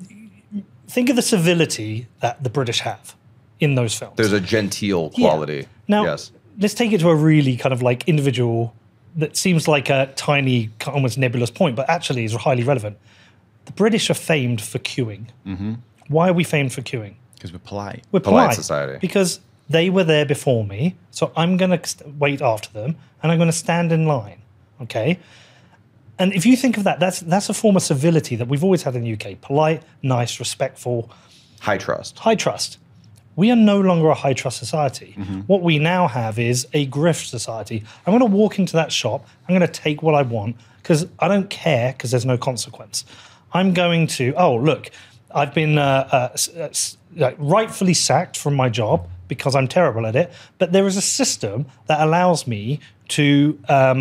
Think of the civility that the British have in those films. There's a genteel quality. Yeah. Now, let's take it to a really kind of like individual that seems like a tiny, almost nebulous point, but actually is highly relevant. The British are famed for queuing. Mm-hmm. Why are we famed for queuing? Because we're polite. We're polite society. Because they were there before me, so I'm going to wait after them, and I'm going to stand in line, okay? And if you think of that, that's a form of civility that we've always had in the UK. Polite, nice, respectful. High trust. High trust. We are no longer a high trust society. What we now have is a grift society. I'm going to walk into that shop. I'm going to take what I want because I don't care because there's no consequence. I'm going to, oh, look, I've been rightfully sacked from my job because I'm terrible at it. But there is a system that allows me to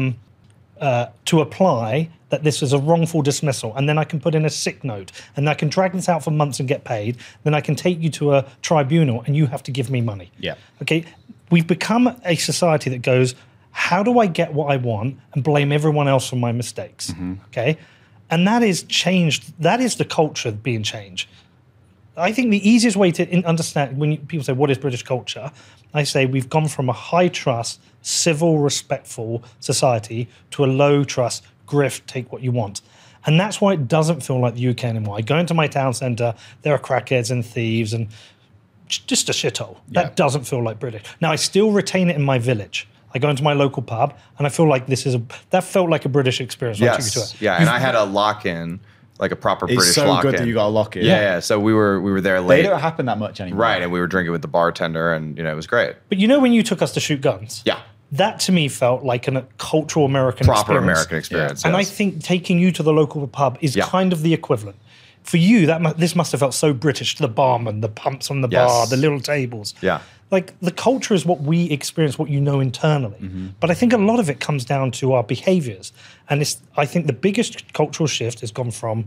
apply that this is a wrongful dismissal, and then I can put in a sick note, and I can drag this out for months and get paid. Then I can take you to a tribunal, and you have to give me money. Yeah. Okay. We've become a society that goes, how do I get what I want, and blame everyone else for my mistakes? Okay. And that is changed. That is the culture being changed. I think the easiest way to understand when people say, what is British culture? I say we've gone from a high trust, civil, respectful society to a low trust, grift, take what you want. And that's why it doesn't feel like the UK anymore. I go into my town centre, there are crackheads and thieves and just a shithole. That doesn't feel like British. Now, I still retain it in my village. I go into my local pub and I feel like that felt like a British experience. Yes. Yeah, and I had a lock-in, like a proper It's British so lock-in. good that you got a lock-in. Yeah. So we were there late. They don't happen that much anymore. Right, and we were drinking with the bartender, and it was great. But when you took us to shoot guns? Yeah. That to me felt like a cultural American Proper experience. American experience. And I yes. think taking you to the local pub is kind of the equivalent. For you, this must have felt so British, the barman, the pumps on the bar, the little tables. Yeah. Like the culture is what we experience, what you know internally. But I think a lot of it comes down to our behaviors. And I think the biggest cultural shift has gone from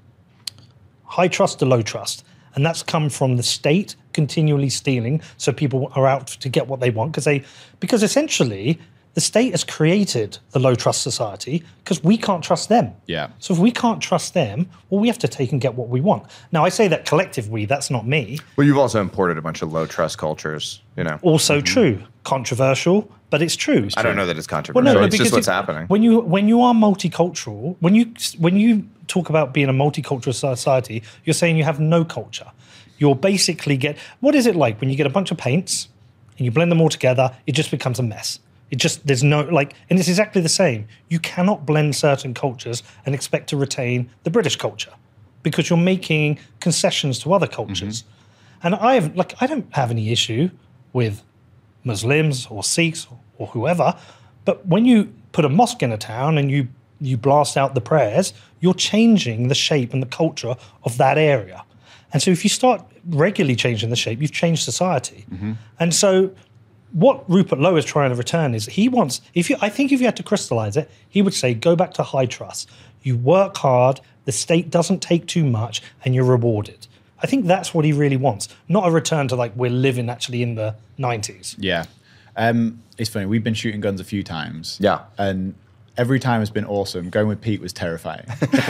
high trust to low trust. And that's come from the state continually stealing, so people are out to get what they want because essentially the state has created the low trust society because we can't trust them. Yeah. So if we can't trust them, well, we have to take and get what we want. Now, I say that collective we, that's not me. Well, you've also imported a bunch of low trust cultures, Also true. Controversial, but it's true. I don't know that it's controversial. It's just what's happening. When you are multicultural, when you talk about being a multicultural society, you're saying you have no culture. You'll basically what is it like when you get a bunch of paints and you blend them all together, it just becomes a mess. There's no, and it's exactly the same. You cannot blend certain cultures and expect to retain the British culture because you're making concessions to other cultures. And I don't have any issue with Muslims or Sikhs or whoever, but when you put a mosque in a town and you blast out the prayers, you're changing the shape and the culture of that area. And so if you start regularly changing the shape, you've changed society. And so what Rupert Lowe is trying to return is I think if you had to crystallize it, he would say, go back to high trust. You work hard, the state doesn't take too much, and you're rewarded. I think that's what he really wants, not a return to we're living actually in the 90s. Yeah. It's funny. We've been shooting guns a few times. Yeah. And every time has been awesome. Going with Pete was terrifying.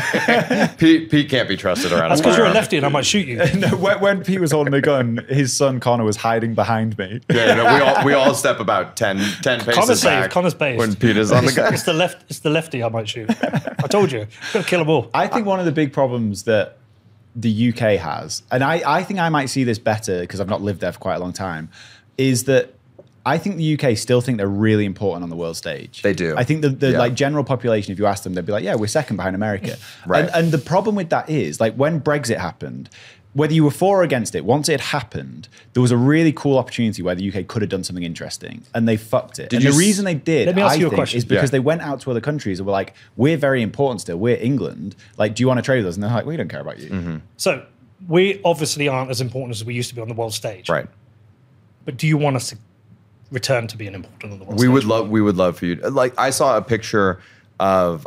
Pete can't be trusted around. That's because you're a lefty and I might shoot you. No, when Pete was holding the gun, his son Connor was hiding behind me. Yeah, we all step about 10 paces back. Connor's based. When Pete is on the gun. It's the lefty I might shoot. I told you. Got to kill them all. I think one of the big problems that the UK has, and I think I might see this better because I've not lived there for quite a long time, is that I think the UK still think they're really important on the world stage. They do. I think the general population, if you ask them, they'd be like, yeah, we're second behind America. Right. And the problem with that is, when Brexit happened, whether you were for or against it, once it happened, there was a really cool opportunity where the UK could have done something interesting, and they fucked it. And the reason they did, Let me ask I you a think, question. is because they went out to other countries and were like, we're very important still. We're England. Do you want to trade with us? And they're like, we don't care about you. So we obviously aren't as important as we used to be on the world stage. Right. But do you want us to return to being important on the world We stage? would love for you. I saw a picture of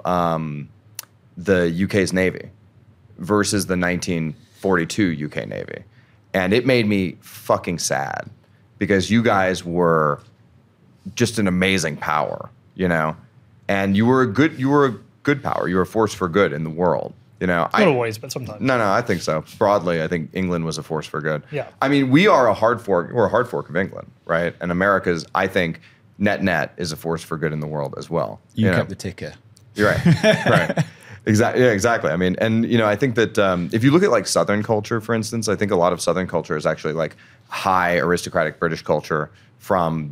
the UK's Navy versus the 1942 UK Navy. And it made me fucking sad because you guys were just an amazing power, and you were a good power. You were a force for good in the world. Not always, but sometimes. No, I think so. Broadly, I think England was a force for good. Yeah. I mean, we are a hard fork. We're a hard fork of England, right? And America's, I think, net is a force for good in the world as well. You kept the ticker. You're right. Right. Exactly. Yeah, exactly. I mean, and I think that if you look at Southern culture, for instance, I think a lot of Southern culture is actually high aristocratic British culture from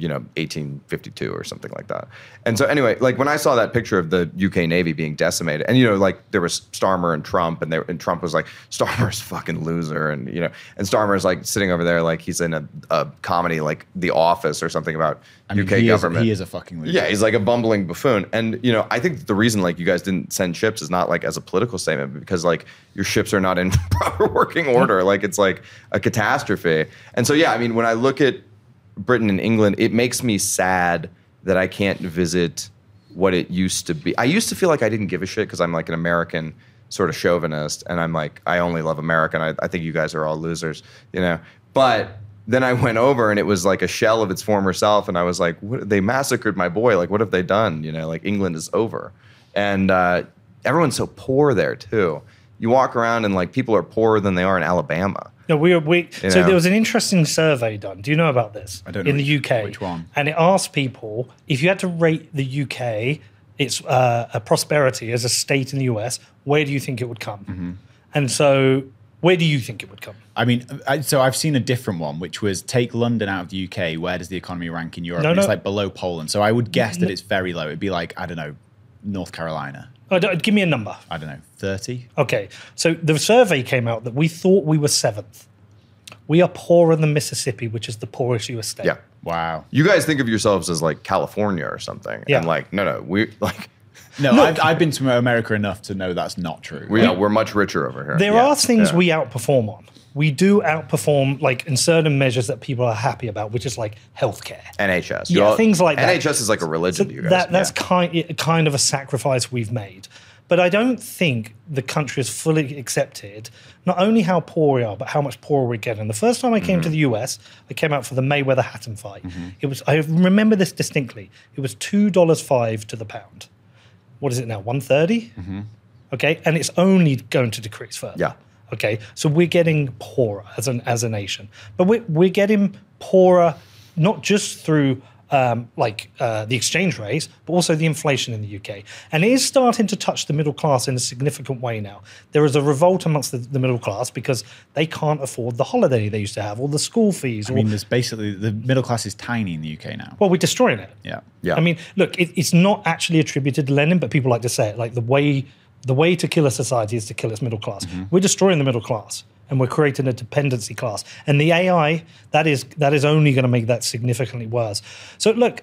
1852 or something like that. And so anyway, like when I saw that picture of the UK Navy being decimated, and like there was Starmer and Trump, and Trump was like, Starmer's fucking loser, and and Starmer's like sitting over there like he's in a comedy like The Office or something about UK government. He is a fucking loser. Yeah, he's like a bumbling buffoon. And I think the reason like you guys didn't send ships is not like as a political statement, but because like your ships are not in proper working order. Like it's like a catastrophe. And so yeah, I mean when I look at Britain and England, it makes me sad that I can't visit what it used to be. I used to feel like I didn't give a shit because I'm like an American sort of chauvinist, and I'm like, I only love America, and I think you guys are all losers, But then I went over, and it was like a shell of its former self, and I was like, they massacred my boy. Like, what have they done? Like England is over. And everyone's so poor there, too. You walk around, and like people are poorer than they are in Alabama. No, so there was an interesting survey done. Do you know about this? I don't know in the UK. Which one? And it asked people if you had to rate the UK, its a prosperity as a state in the US, where do you think it would come? Mm-hmm. And so, where do you think it would come? I mean, so I've seen a different one, which was take London out of the UK. Where does the economy rank in Europe? No. It's like below Poland. So I would guess that it's very low. It'd be like, I don't know, North Carolina. Give me a number. I don't know, 30? Okay, so the survey came out that we thought we were 7th. We are poorer than Mississippi, which is the poorest U.S. state. Yeah. Wow. You guys think of yourselves as like California or something. Yeah. And like, no, we like... No, I've been to America enough to know that's not true. We're much richer over here. There are things we outperform on. We do outperform like in certain measures that people are happy about, which is like healthcare. NHS. Yeah, things like that. NHS is like a religion to you guys. That's kind of a sacrifice we've made. But I don't think the country has fully accepted not only how poor we are, but how much poorer we're getting. The first time I came to the US, I came out for the Mayweather-Hatton fight. I remember this distinctly. It was $2.05 to the pound. What is it now, 130? Okay, and it's only going to decrease further. Yeah. Okay, so we're getting poorer as a nation. But we're getting poorer not just through the exchange rates, but also the inflation in the UK. And it is starting to touch the middle class in a significant way now. There is a revolt amongst the middle class because they can't afford the holiday they used to have or the school fees. I mean, there's basically, the middle class is tiny in the UK now. Well, we're destroying it. Yeah. I mean, look, it's not actually attributed to Lenin, but people like to say it. Like the way to kill a society is to kill its middle class. We're destroying the middle class. And we're creating a dependency class. And the AI, that is only going to make that significantly worse. So look,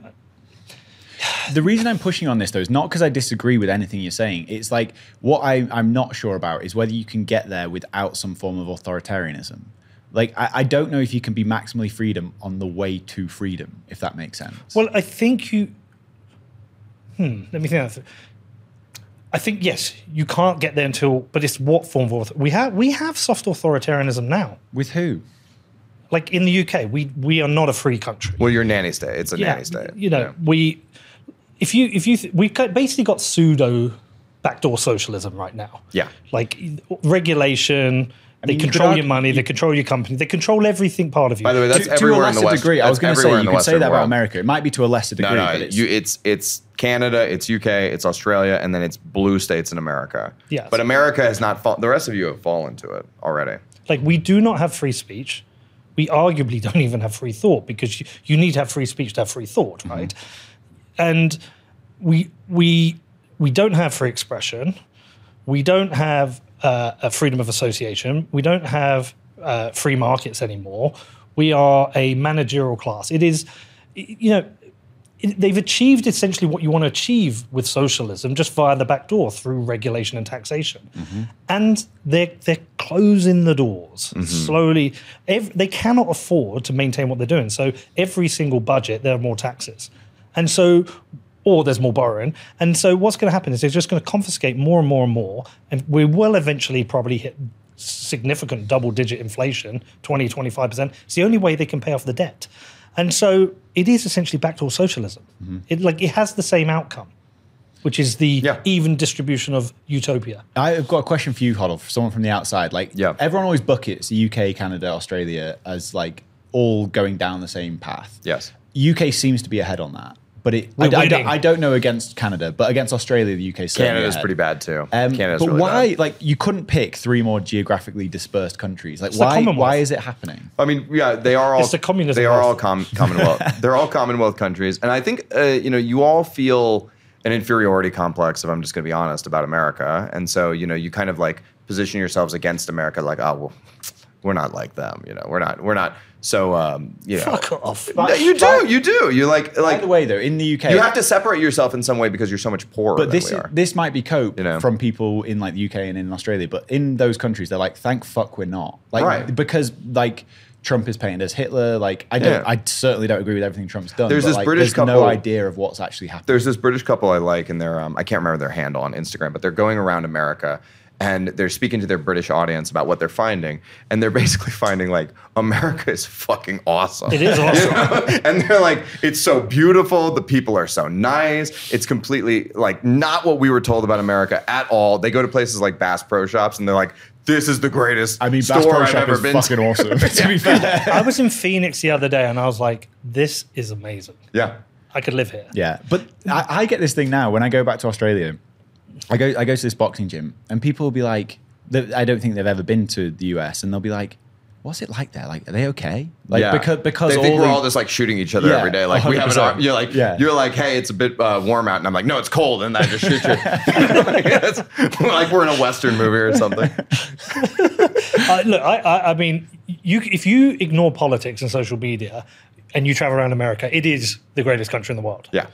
the reason I'm pushing on this, though, is not because I disagree with anything you're saying. It's like what I'm not sure about is whether you can get there without some form of authoritarianism. Like, I don't know if you can be maximally freedom on the way to freedom, if that makes sense. Well, I think you... let me think that through. I think, yes, you can't get there until... But it's what form of... We have soft authoritarianism now. With who? Like in the UK, we are not a free country. Well, you're nanny state. It's a nanny state. We've basically got pseudo backdoor socialism right now. Yeah. Like regulation... They control your money. They control your company. They control everything part of you. By the way, that's to everywhere a in the lesser West. degree. I was going to say you could say that about world. America. It might be to a lesser degree. No, but it's Canada, it's UK, it's Australia, and then it's blue states in America. Yes. But America has not fallen. The rest of you have fallen to it already. Like we do not have free speech. We arguably don't even have free thought because you need to have free speech to have free thought, right? And we don't have free expression. We don't have a freedom of association. We don't have free markets anymore. We are a managerial class. It is, they've achieved essentially what you want to achieve with socialism just via the back door through regulation and taxation. And they're closing the doors slowly. They cannot afford to maintain what they're doing. So every single budget, there are more taxes. And so... or there's more borrowing. And so what's going to happen is they're just going to confiscate more and more and more, and we will eventually probably hit significant double-digit inflation, 20, 25%. It's the only way they can pay off the debt. And so it is essentially backdoor socialism. It has the same outcome, which is the even distribution of utopia. I've got a question for you, Hoddle, for someone from the outside. Everyone always buckets the UK, Canada, Australia as like all going down the same path. Yes. UK seems to be ahead on that. but I don't know against Canada, but against Australia, the UK certainly Canada's ahead. pretty bad too. Canada's but really why? bad. Like, you couldn't pick 3 more geographically dispersed countries. Like, It's the Commonwealth. why is it happening? I mean, yeah, they are all. It's the communism They are all world. Commonwealth. They're all Commonwealth countries, and I think you all feel an inferiority complex, if I'm just going to be honest, about America, and so you kind of like position yourselves against America, like, oh well, we're not like them. We're not. So Fuck off. No, you do. You like. By the way, though, in the UK, You have to separate yourself in some way because you're so much poorer But than we are. this might be cope You know? from people in like the UK and in Australia, but in those countries, they're like, thank fuck we're not. Like, Right. because like Trump is painted as Hitler. Like, I certainly don't agree with everything Trump's done. There's but, this like, British there's no couple- idea of what's actually happening. There's this British couple I like, and they're I can't remember their handle on Instagram, but they're going around America and they're speaking to their British audience about what they're finding, and they're basically finding like America is fucking awesome. It is awesome. And they're like, it's so beautiful. The people are so nice. It's completely like not what we were told about America at all. They go to places like Bass Pro Shops, and they're like, this is the greatest I mean, Bass store Pro I've Shop ever is been fucking to. awesome. To be fair, I was in Phoenix the other day and I was like, this is amazing. Yeah. I could live here. yeah. But I get this thing now when I go back to Australia. I go to this boxing gym, and people will be like, I don't think they've ever been to the US, and they'll be like, what's it like there? Like, are they okay? Like, Yeah. because they think all we're the- all just like shooting each other Yeah, every day. Like we have an 100%. arm. You're like, hey, it's a bit warm out, and I'm like, no, it's cold, and I just shoot you. It's like we're in a Western movie or something. Look, I mean, if you ignore politics and social media and you travel around America, it is the greatest country in the world. Yeah.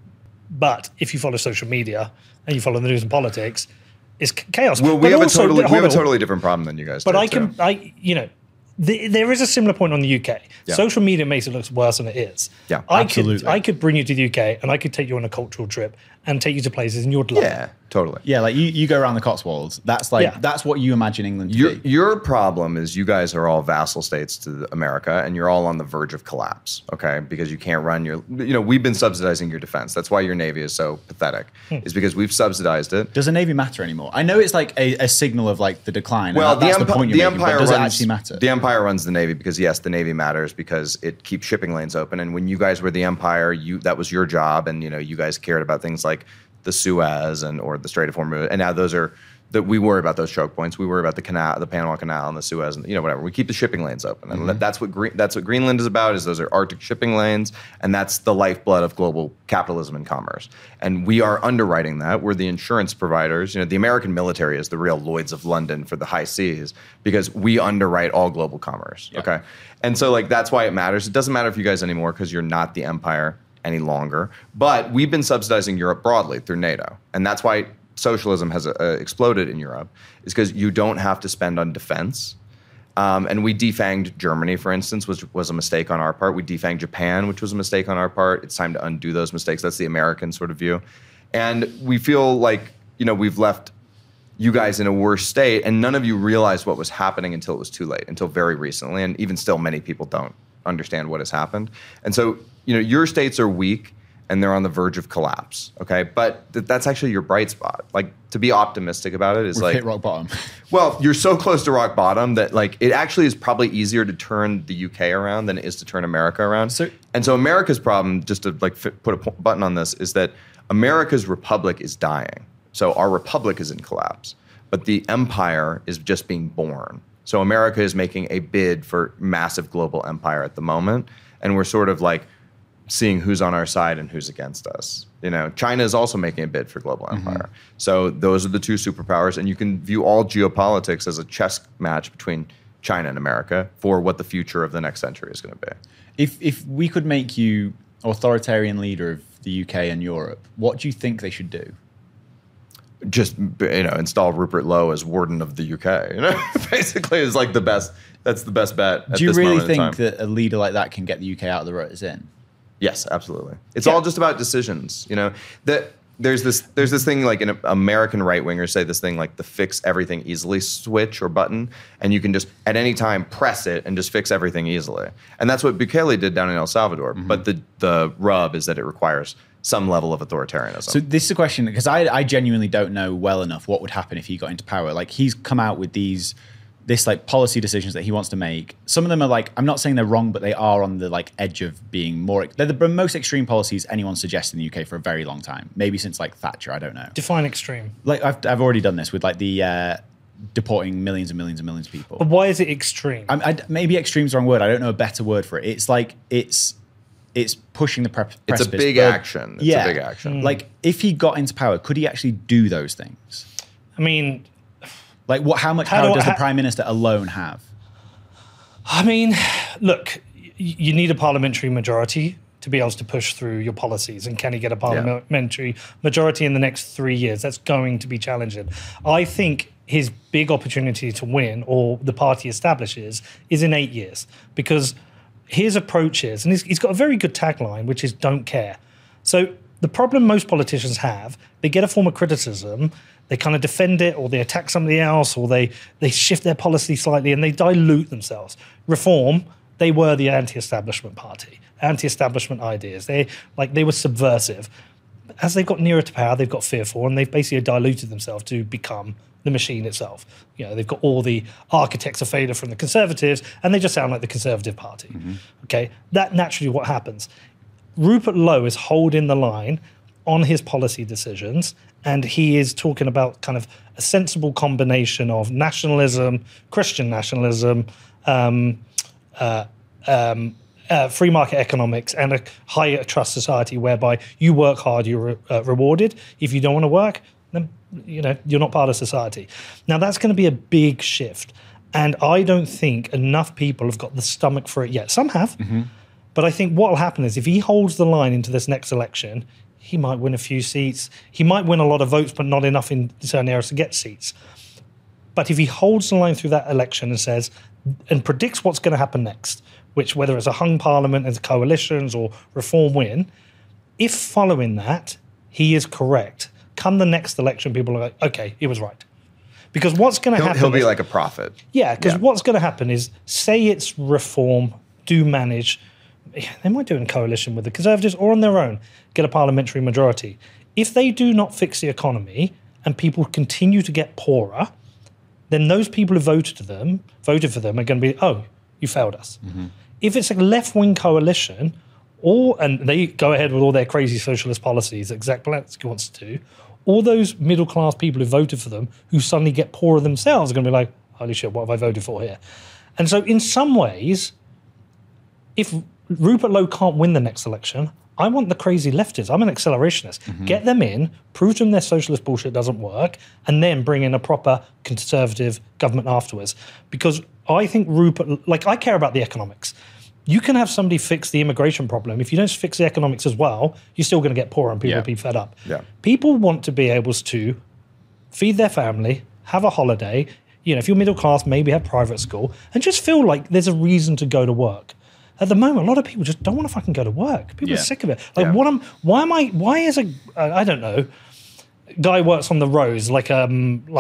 But if you follow social media and you follow the news and politics, it's chaos. Well, But we have also, a hold on. totally different problem than you guys. But do, too. there is a similar point on the UK. Yeah. Social media makes it look worse than it is. Yeah, absolutely. I could bring you to the UK and I could take you on a cultural trip and take you to places and you'd love Yeah, it. totally. Yeah, like you go around the Cotswolds. That's like Yeah. that's what you imagine England to be. Your problem is you guys are all vassal states to America, and you're all on the verge of collapse. Okay, because you can't run your. We've been subsidizing your defense. That's why your navy is so pathetic. Is because we've subsidized it. Does the navy matter anymore? I know it's like a signal of like the decline. Well, and that's the point you're making, but empire does runs, it actually matter? The empire runs the navy because yes, the navy matters because it keeps shipping lanes open. And when you guys were the empire, that was your job, and you guys cared about things like the Suez or the Strait of Hormuz. And now those are that we worry about those choke points. We worry about the canal, the Panama Canal, and the Suez, and whatever. We keep the shipping lanes open, and that's what Greenland is about. Is those are Arctic shipping lanes, and that's the lifeblood of global capitalism and commerce. And we are underwriting that. We're the insurance providers. The American military is the real Lloyd's of London for the high seas because we underwrite all global commerce. Yeah. Okay, and so like that's why it matters. It doesn't matter for you guys anymore because you're not the empire any longer. But we've been subsidizing Europe broadly through NATO, and that's why socialism has exploded in Europe, is because you don't have to spend on defense. And we defanged Germany, for instance, which was a mistake on our part. We defanged Japan, which was a mistake on our part. It's time to undo those mistakes. That's the American sort of view. And we feel like, we've left you guys in a worse state, and none of you realized what was happening until it was too late, until very recently. And even still, many people don't understand what has happened. And so, your states are weak, and they're on the verge of collapse, okay? But that's actually your bright spot. Like, to be optimistic about it is We've like... hit rock bottom. Well, you're so close to rock bottom that, like, it actually is probably easier to turn the UK around than it is to turn America around. So America's problem, just to, like, put a button on this, is that America's republic is dying. So our republic is in collapse. But the empire is just being born. So America is making a bid for massive global empire at the moment. And we're sort of, like, seeing who's on our side and who's against us. China is also making a bid for global empire. So those are the two superpowers, and you can view all geopolitics as a chess match between China and America for what the future of the next century is going to be. If we could make you authoritarian leader of the UK and Europe, what do you think they should do? Just install Rupert Lowe as warden of the UK. Basically, is like the best. That's the best bet. At Do you this really moment in time. think that a leader like that can get the UK out of the rut it's in? Yes, absolutely. It's all just about decisions. That there's this thing like in American right wingers say this thing like the fix everything easily switch or button, and you can just at any time press it and just fix everything easily. And that's what Bukele did down in El Salvador. But the rub is that it requires some level of authoritarianism. So this is a question because I genuinely don't know well enough what would happen if he got into power. Like he's come out with this this like policy decisions that he wants to make. Some of them are like, I'm not saying they're wrong, but they are on the like edge of being more. They're the most extreme policies anyone suggested in the UK for a very long time. Maybe since like Thatcher, I don't know. Define extreme. Like I've already done this with like the deporting millions and millions and millions of people. But why is it extreme? Maybe extreme is the wrong word. I don't know a better word for it. It's like it's pushing the precipice. It's a big action. It's a big action. Like if he got into power, could he actually do those things? I mean, like how much power does the Prime Minister alone have? I mean, look, you need a parliamentary majority to be able to push through your policies. And can he get a parliamentary majority in the next 3 years? That's going to be challenging. I think his big opportunity to win, or the party establishes, is in 8 years. Because his approach is, and he's got a very good tagline, which is don't care. So the problem most politicians have, they get a form of criticism, they kind of defend it, or they attack somebody else, or they shift their policy slightly and they dilute themselves. Reform, they were the anti-establishment party, anti-establishment ideas. They were subversive. As they've got nearer to power, they've got fearful, and they've basically diluted themselves to become the machine itself. You know, they've got all the architects of failure from the Conservatives, and they just sound like the Conservative Party. Mm-hmm. Okay, that naturally what happens. Rupert Lowe is holding the line on his policy decisions, and he is talking about kind of a sensible combination of nationalism, Christian nationalism, free market economics, and a higher trust society whereby you work hard, you're rewarded. If you don't want to work, then you're not part of society. Now that's going to be a big shift, and I don't think enough people have got the stomach for it yet. Some have, but I think what will happen is if he holds the line into this next election, he might win a few seats. He might win a lot of votes, but not enough in certain areas to get seats. But if he holds the line through that election and says, and predicts what's going to happen next, which whether it's a hung parliament and coalitions or reform win, if following that, he is correct, come the next election, people are like, okay, he was right. Because what's going to happen... He'll be like a prophet. Yeah, because what's going to happen is, say it's reform, do manage... They might do it in coalition with the Conservatives or on their own, get a parliamentary majority. If they do not fix the economy and people continue to get poorer, then those people who voted for them are going to be, oh, you failed us. Mm-hmm. If it's a left-wing coalition, and they go ahead with all their crazy socialist policies that Zach Belansky wants to do, all those middle-class people who voted for them who suddenly get poorer themselves are going to be like, holy shit, what have I voted for here? And so in some ways, if Rupert Lowe can't win the next election, I want the crazy leftists. I'm an accelerationist. Mm-hmm. Get them in, prove to them their socialist bullshit doesn't work, and then bring in a proper conservative government afterwards. Because I think I care about the economics. You can have somebody fix the immigration problem. If you don't fix the economics as well, you're still going to get poorer and people will be fed up. Yeah. People want to be able to feed their family, have a holiday. If you're middle class, maybe have private school, and just feel like there's a reason to go to work. At the moment, a lot of people just don't want to fucking go to work. People are sick of it. Why is I don't know, guy works on the roads like a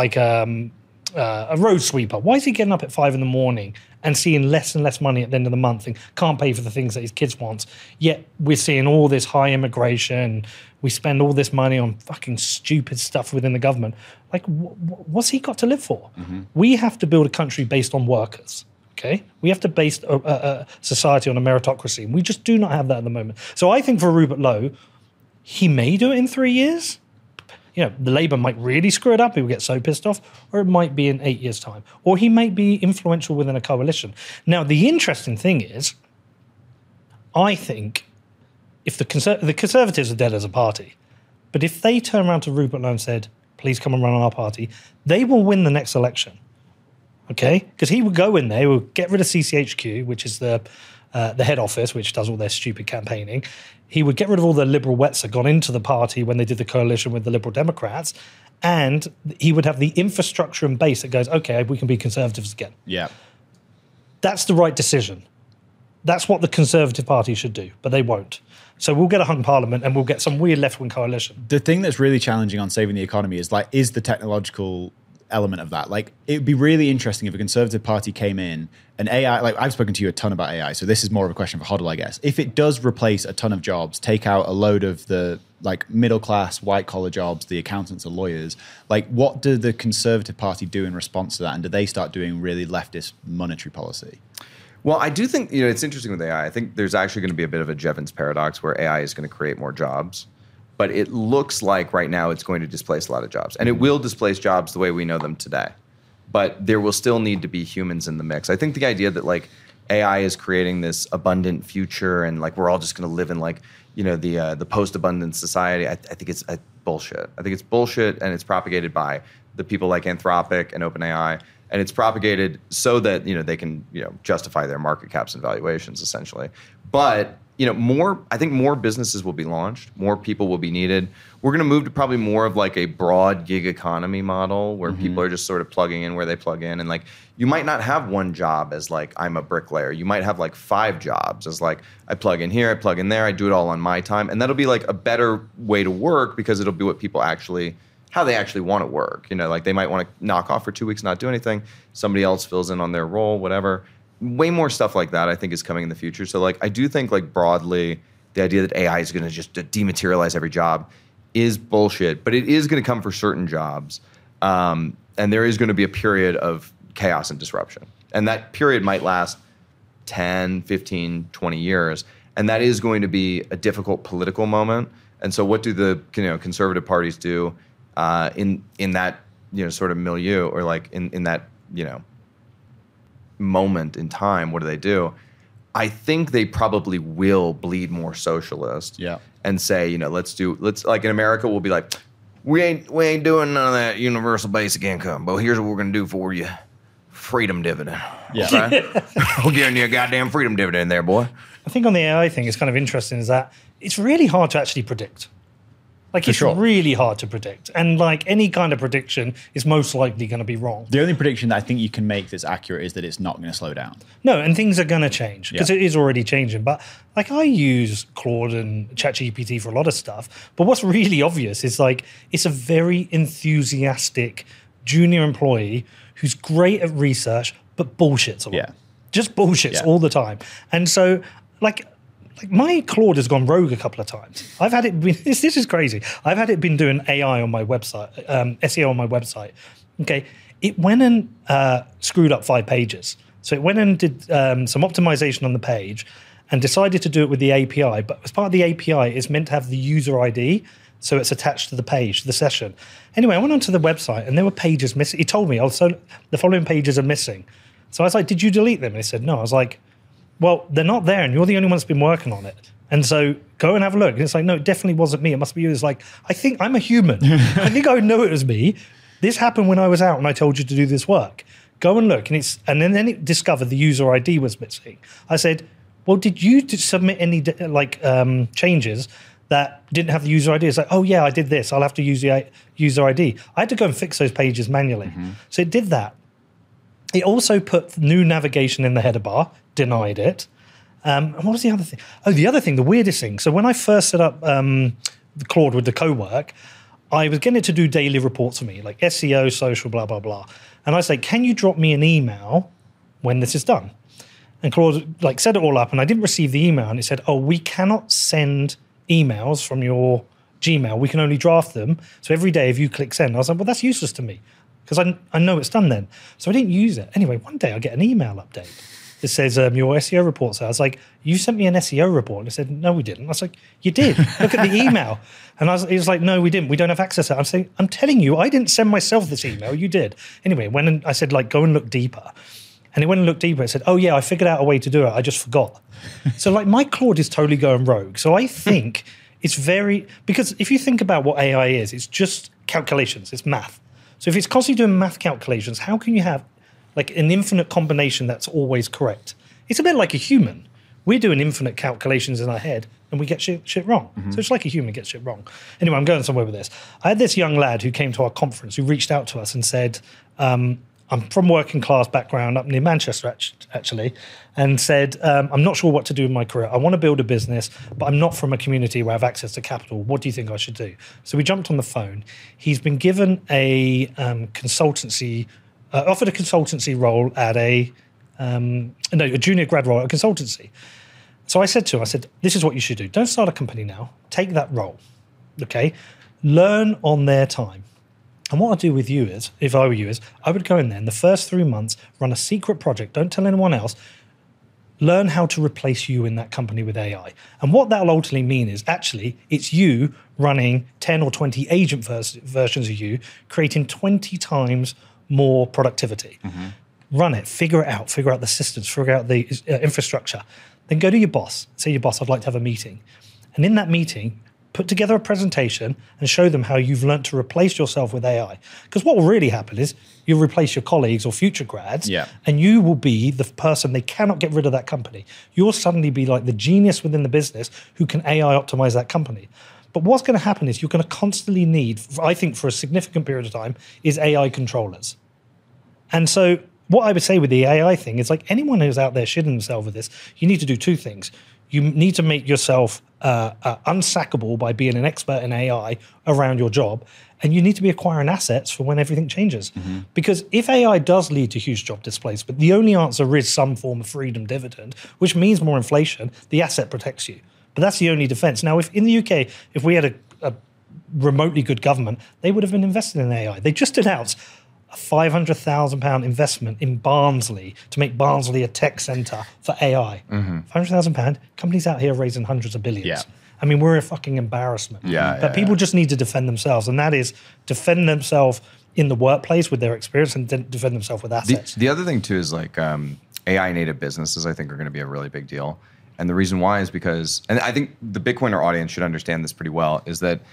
road sweeper. Why is he getting up at 5 a.m. and seeing less and less money at the end of the month and can't pay for the things that his kids want? Yet we're seeing all this high immigration. We spend all this money on fucking stupid stuff within the government. Like, what's he got to live for? Mm-hmm. We have to build a country based on workers. Okay, we have to base a society on a meritocracy, and we just do not have that at the moment. So I think for Rupert Lowe, he may do it in 3 years. The Labour might really screw it up. He will get so pissed off, or it might be in 8 years' time, or he might be influential within a coalition. Now, the interesting thing is, I think if the Conservatives are dead as a party, but if they turn around to Rupert Lowe and said, "Please come and run our party," they will win the next election. Okay, because he would go in there, he would get rid of CCHQ, which is the head office, which does all their stupid campaigning. He would get rid of all the liberal wets that got into the party when they did the coalition with the Liberal Democrats, and he would have the infrastructure and base that goes, okay, we can be Conservatives again. Yeah. That's the right decision. That's what the Conservative Party should do, but they won't. So we'll get a hung parliament and we'll get some weird left-wing coalition. The thing that's really challenging on saving the economy is the technological element of that. It would be really interesting if a Conservative Party came in and AI, I've spoken to you a ton about AI, so this is more of a question for Hoddle, I guess. If it does replace a ton of jobs, take out a load of the like middle class, white collar jobs, the accountants and lawyers. Like, what do the Conservative Party do in response to that? And do they start doing really leftist monetary policy? Well, I do think, it's interesting with AI. I think there's actually going to be a bit of a Jevons paradox where AI is going to create more jobs. But it looks like right now it's going to displace a lot of jobs. And it will displace jobs the way we know them today. But there will still need to be humans in the mix. I think the idea that like AI is creating this abundant future and like we're all just going to live in like, the post-abundant society, I think it's bullshit. I think it's bullshit, and it's propagated by the people like Anthropic and OpenAI. And it's propagated so that, they can, justify their market caps and valuations essentially. But, I think more businesses will be launched, more people will be needed. We're going to move to probably more of like a broad gig economy model where people are just sort of plugging in where they plug in. And like, you might not have one job as like, I'm a bricklayer. You might have like 5 jobs as like, I plug in here, I plug in there, I do it all on my time. And that'll be like a better way to work because it'll be what people how they actually want to work. Like they might want to knock off for 2 weeks, not do anything. Somebody else fills in on their role, whatever. Way more stuff like that I think is coming in the future. So like I do think like broadly the idea that AI is going to just dematerialize every job is bullshit, but it is going to come for certain jobs. And there is going to be a period of chaos and disruption. And that period might last 10, 15, 20 years. And that is going to be a difficult political moment. And so what do the conservative parties do in that sort of milieu, or like in that moment in time? What do? I think they probably will bleed more socialist. Yeah. And say, let's like in America we'll be like, we ain't doing none of that universal basic income, but here's what we're gonna do for you. Freedom dividend. Yeah. Right? We're giving you a goddamn freedom dividend there, boy. I think on the AI thing, it's kind of interesting is that it's really hard to actually predict. Like, it's really hard to predict. And like any kind of prediction is most likely going to be wrong. The only prediction that I think you can make that's accurate is that it's not going to slow down. No, and things are going to change because it is already changing. But like I use Claude and ChatGPT for a lot of stuff. But what's really obvious is like it's a very enthusiastic junior employee who's great at research but bullshits a lot. Yeah. Just bullshits all the time. And so like my Claude has gone rogue a couple of times. I've had it been, this is crazy. I've had it been doing AI on my website, SEO on my website. Okay. It went and screwed up 5 pages. So it went and did some optimization on the page and decided to do it with the API. But as part of the API, it's meant to have the user ID. So it's attached to the page, the session. Anyway, I went onto the website and there were pages missing. He told me, also the following pages are missing. So I was like, did you delete them? And he said, no. I was like, well, they're not there and you're the only one that's been working on it. And so go and have a look. And it's like, no, it definitely wasn't me. It must be you. It's like, I think I'm a human. I think I would know it was me. This happened when I was out and I told you to do this work. Go and look. And then it discovered the user ID was missing. I said, well, did you submit any changes that didn't have the user ID? It's like, oh yeah, I did this. I'll have to use the user ID. I had to go and fix those pages manually. Mm-hmm. So it did that. It also put new navigation in the header bar, denied it. And what was the other thing? Oh, the other thing, the weirdest thing. So when I first set up the Claude with the co-work, I was getting it to do daily reports for me, like SEO, social, blah, blah, blah. And I say, can you drop me an email when this is done? And Claude set it all up and I didn't receive the email. And it said, oh, we cannot send emails from your Gmail. We can only draft them. So every day if you click send, I was like, well, that's useless to me because I know it's done then. So I didn't use it. Anyway, one day I get an email update. It says, your SEO report. So I was like, you sent me an SEO report. And it said, no, we didn't. I was like, you did. Look at the email. And he was like, no, we didn't. We don't have access to it. I'm saying, I'm telling you, I didn't send myself this email. You did. Anyway, when I said, go and look deeper. And it went and looked deeper. It said, oh, yeah, I figured out a way to do it. I just forgot. So my Claude is totally going rogue. So I think it's because if you think about what AI is, it's just calculations. It's math. So if it's constantly doing math calculations, how can you have an infinite combination that's always correct? It's a bit like a human. We're doing infinite calculations in our head and we get shit wrong. Mm-hmm. So it's like a human gets shit wrong. Anyway, I'm going somewhere with this. I had this young lad who came to our conference who reached out to us and said, I'm from working class background up near Manchester, actually, and said, I'm not sure what to do in my career. I want to build a business, but I'm not from a community where I have access to capital. What do you think I should do? So we jumped on the phone. He's been given a consultancy, offered a consultancy role at a junior grad role at a consultancy. So I said to him, this is what you should do. Don't start a company now. Take that role. Okay, learn on their time. And what I'd do with you is, if I were you, is I would go in there in the first 3 months, run a secret project, don't tell anyone else, learn how to replace you in that company with AI. And what that'll ultimately mean is actually it's you running 10 or 20 agent versions of you, creating 20 times more productivity. Run it, figure out the systems, figure out the infrastructure. Then go to your boss, say, your boss, I'd like to have a meeting. And in that meeting, put together a presentation and show them how you've learned to replace yourself with AI. Because what will really happen is you'll replace your colleagues or future grads, and you will be the person, they cannot get rid of that company. You'll suddenly be like the genius within the business who can AI optimize that company. But what's going to happen is you're going to constantly need, I think for a significant period of time, is AI controllers. And so what I would say with the AI thing is like anyone who's out there shitting themselves with this, you need to do two things. You need to make yourself unsackable by being an expert in AI around your job, and you need to be acquiring assets for when everything changes. Because if AI does lead to huge job displacement, the only answer is some form of freedom dividend, which means more inflation. The asset protects you. But that's the only defense. Now, if in the UK, if we had a remotely good government, they would have been invested in AI. They just announced a £500,000 investment in Barnsley to make Barnsley a tech centre for AI. £500,000. Companies out here raising hundreds of billions. Yeah. I mean, we're a fucking embarrassment. But people just need to defend themselves, and that is defend themselves in the workplace with their experience and defend themselves with assets. The other thing too is like AI native businesses, I think, are going to be a really big deal. And the reason why is because, and I think the Bitcoiner audience should understand this pretty well, is that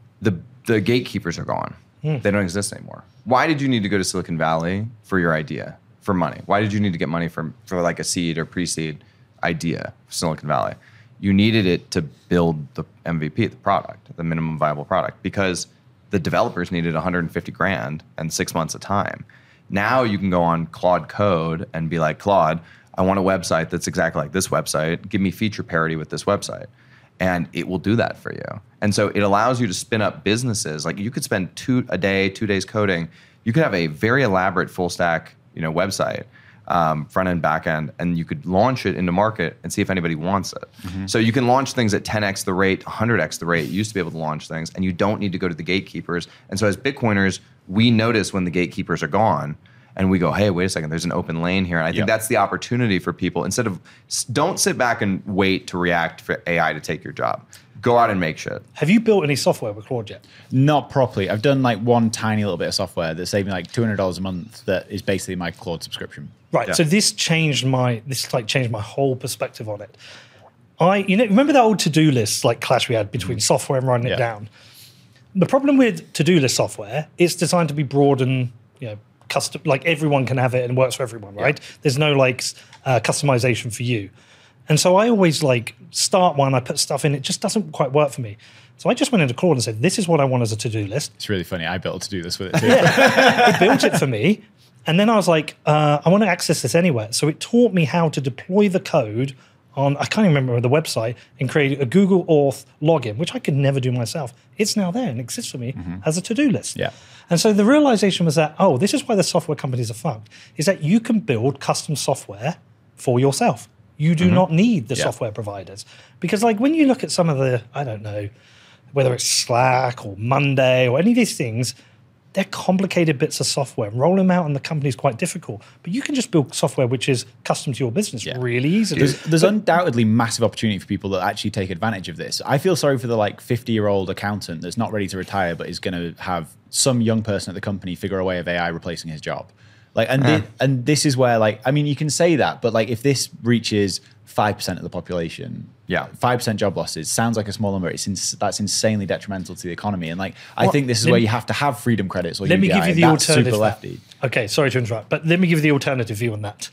the gatekeepers are gone. They don't exist anymore. Why did you need to go to Silicon Valley for your idea, for money? Why did you need to get money for like a seed or pre-seed idea, Silicon Valley? You needed it to build the MVP, the product, the minimum viable product, because the developers needed 150 grand and 6 months of time. Now you can go on Claude Code and be like, Claude, I want a website that's exactly like this website. Give me feature parity with this website. And it will do that for you. And so it allows you to spin up businesses. Like you could spend 2 days coding. You could have a very elaborate full stack, website, front end, back end, and you could launch it into market and see if anybody wants it. So you can launch things at 10x the rate, 100x the rate. You used to be able to launch things, and you don't need to go to the gatekeepers. And so as Bitcoiners, we notice when the gatekeepers are gone, and we go, hey, wait a second, there's an open lane here. And I think that's the opportunity for people. Instead of, don't sit back and wait to react for AI to take your job. Go out and make shit. Have you built any software with Claude yet? Not properly. I've done like one tiny little bit of software that saved me like $200 a month. That is basically my Claude subscription. Right. Yeah. So this changed my whole perspective on it. Remember that old to-do list like clash we had between software and writing it down? The problem with to-do list software, it's designed to be broad and custom, like everyone can have it and works for everyone, right? There's no customization for you. And so I always start one, I put stuff in, it just doesn't quite work for me. So I just went into Claude and said, this is what I want as a to-do list. It's really funny. I built a to-do list with it too. It built it for me. And then I was like, I want to access this anywhere. So it taught me how to deploy the code on, I can't even remember the website, and create a Google Auth login, which I could never do myself. It's now there and exists for me as a to-do list. Yeah. And so the realization was that, this is why the software companies are fucked, is that you can build custom software for yourself. You do not need the software providers. Because when you look at some of the, I don't know, whether it's Slack or Monday or any of these things, they're complicated bits of software. Rolling them out in the company is quite difficult. But you can just build software which is custom to your business really easily. There's undoubtedly massive opportunity for people that actually take advantage of this. I feel sorry for the 50-year-old accountant that's not ready to retire but is going to have some young person at the company figure a way of AI replacing his job. And this is where you can say that, but if this reaches 5% of the population, 5% job losses sounds like a small number. That's insanely detrimental to the economy. And I think this is where you have to have freedom credits. Or let me give you the That's alternative. super lefty. Okay, sorry to interrupt, but let me give you the alternative view on that.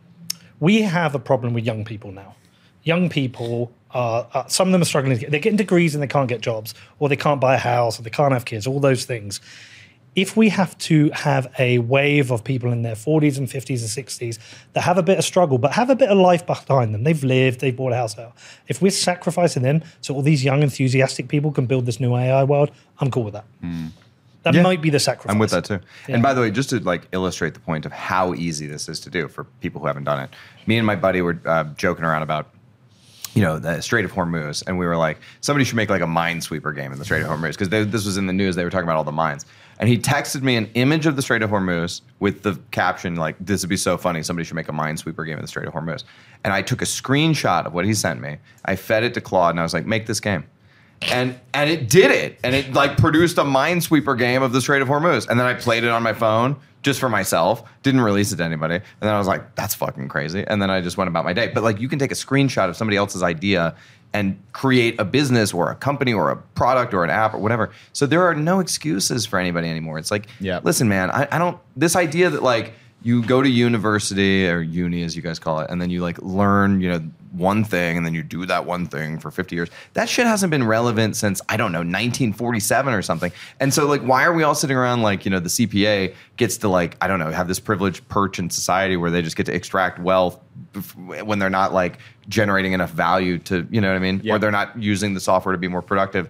We have a problem with young people now. Young people are some of them are struggling. They're getting degrees and they can't get jobs, or they can't buy a house, or they can't have kids. All those things. If we have to have a wave of people in their 40s and 50s and 60s that have a bit of struggle, but have a bit of life behind them, they've lived, they've bought a house out. If we're sacrificing them so all these young, enthusiastic people can build this new AI world, I'm cool with that. That might be the sacrifice. I'm with that too. Yeah. And by the way, just to illustrate the point of how easy this is to do for people who haven't done it, me and my buddy were joking around about the Strait of Hormuz, and we were like, somebody should make like a Minesweeper game in the Strait of Hormuz, because this was in the news. They were talking about all the mines. And he texted me an image of the Strait of Hormuz with the caption like, this would be so funny, somebody should make a Minesweeper game in the Strait of Hormuz. And I took a screenshot of what he sent me. I fed it to Claude, and I was like, make this game. And it did it. And it like produced a Minesweeper game of the Strait of Hormuz. And then I played it on my phone just for myself, didn't release it to anybody. And then I was like, that's fucking crazy. And then I just went about my day. But like, you can take a screenshot of somebody else's idea and create a business or a company or a product or an app or whatever. So there are no excuses for anybody anymore. It's like, listen, man, I don't, this idea that like you go to university or uni as you guys call it, and then you like learn, one thing, and then you do that one thing for 50 years. That shit hasn't been relevant since, I don't know, 1947 or something. And so like, why are we all sitting around like, the CPA gets to like, I don't know, have this privileged perch in society where they just get to extract wealth when they're not like generating enough value to, you know what I mean? Or they're not using the software to be more productive.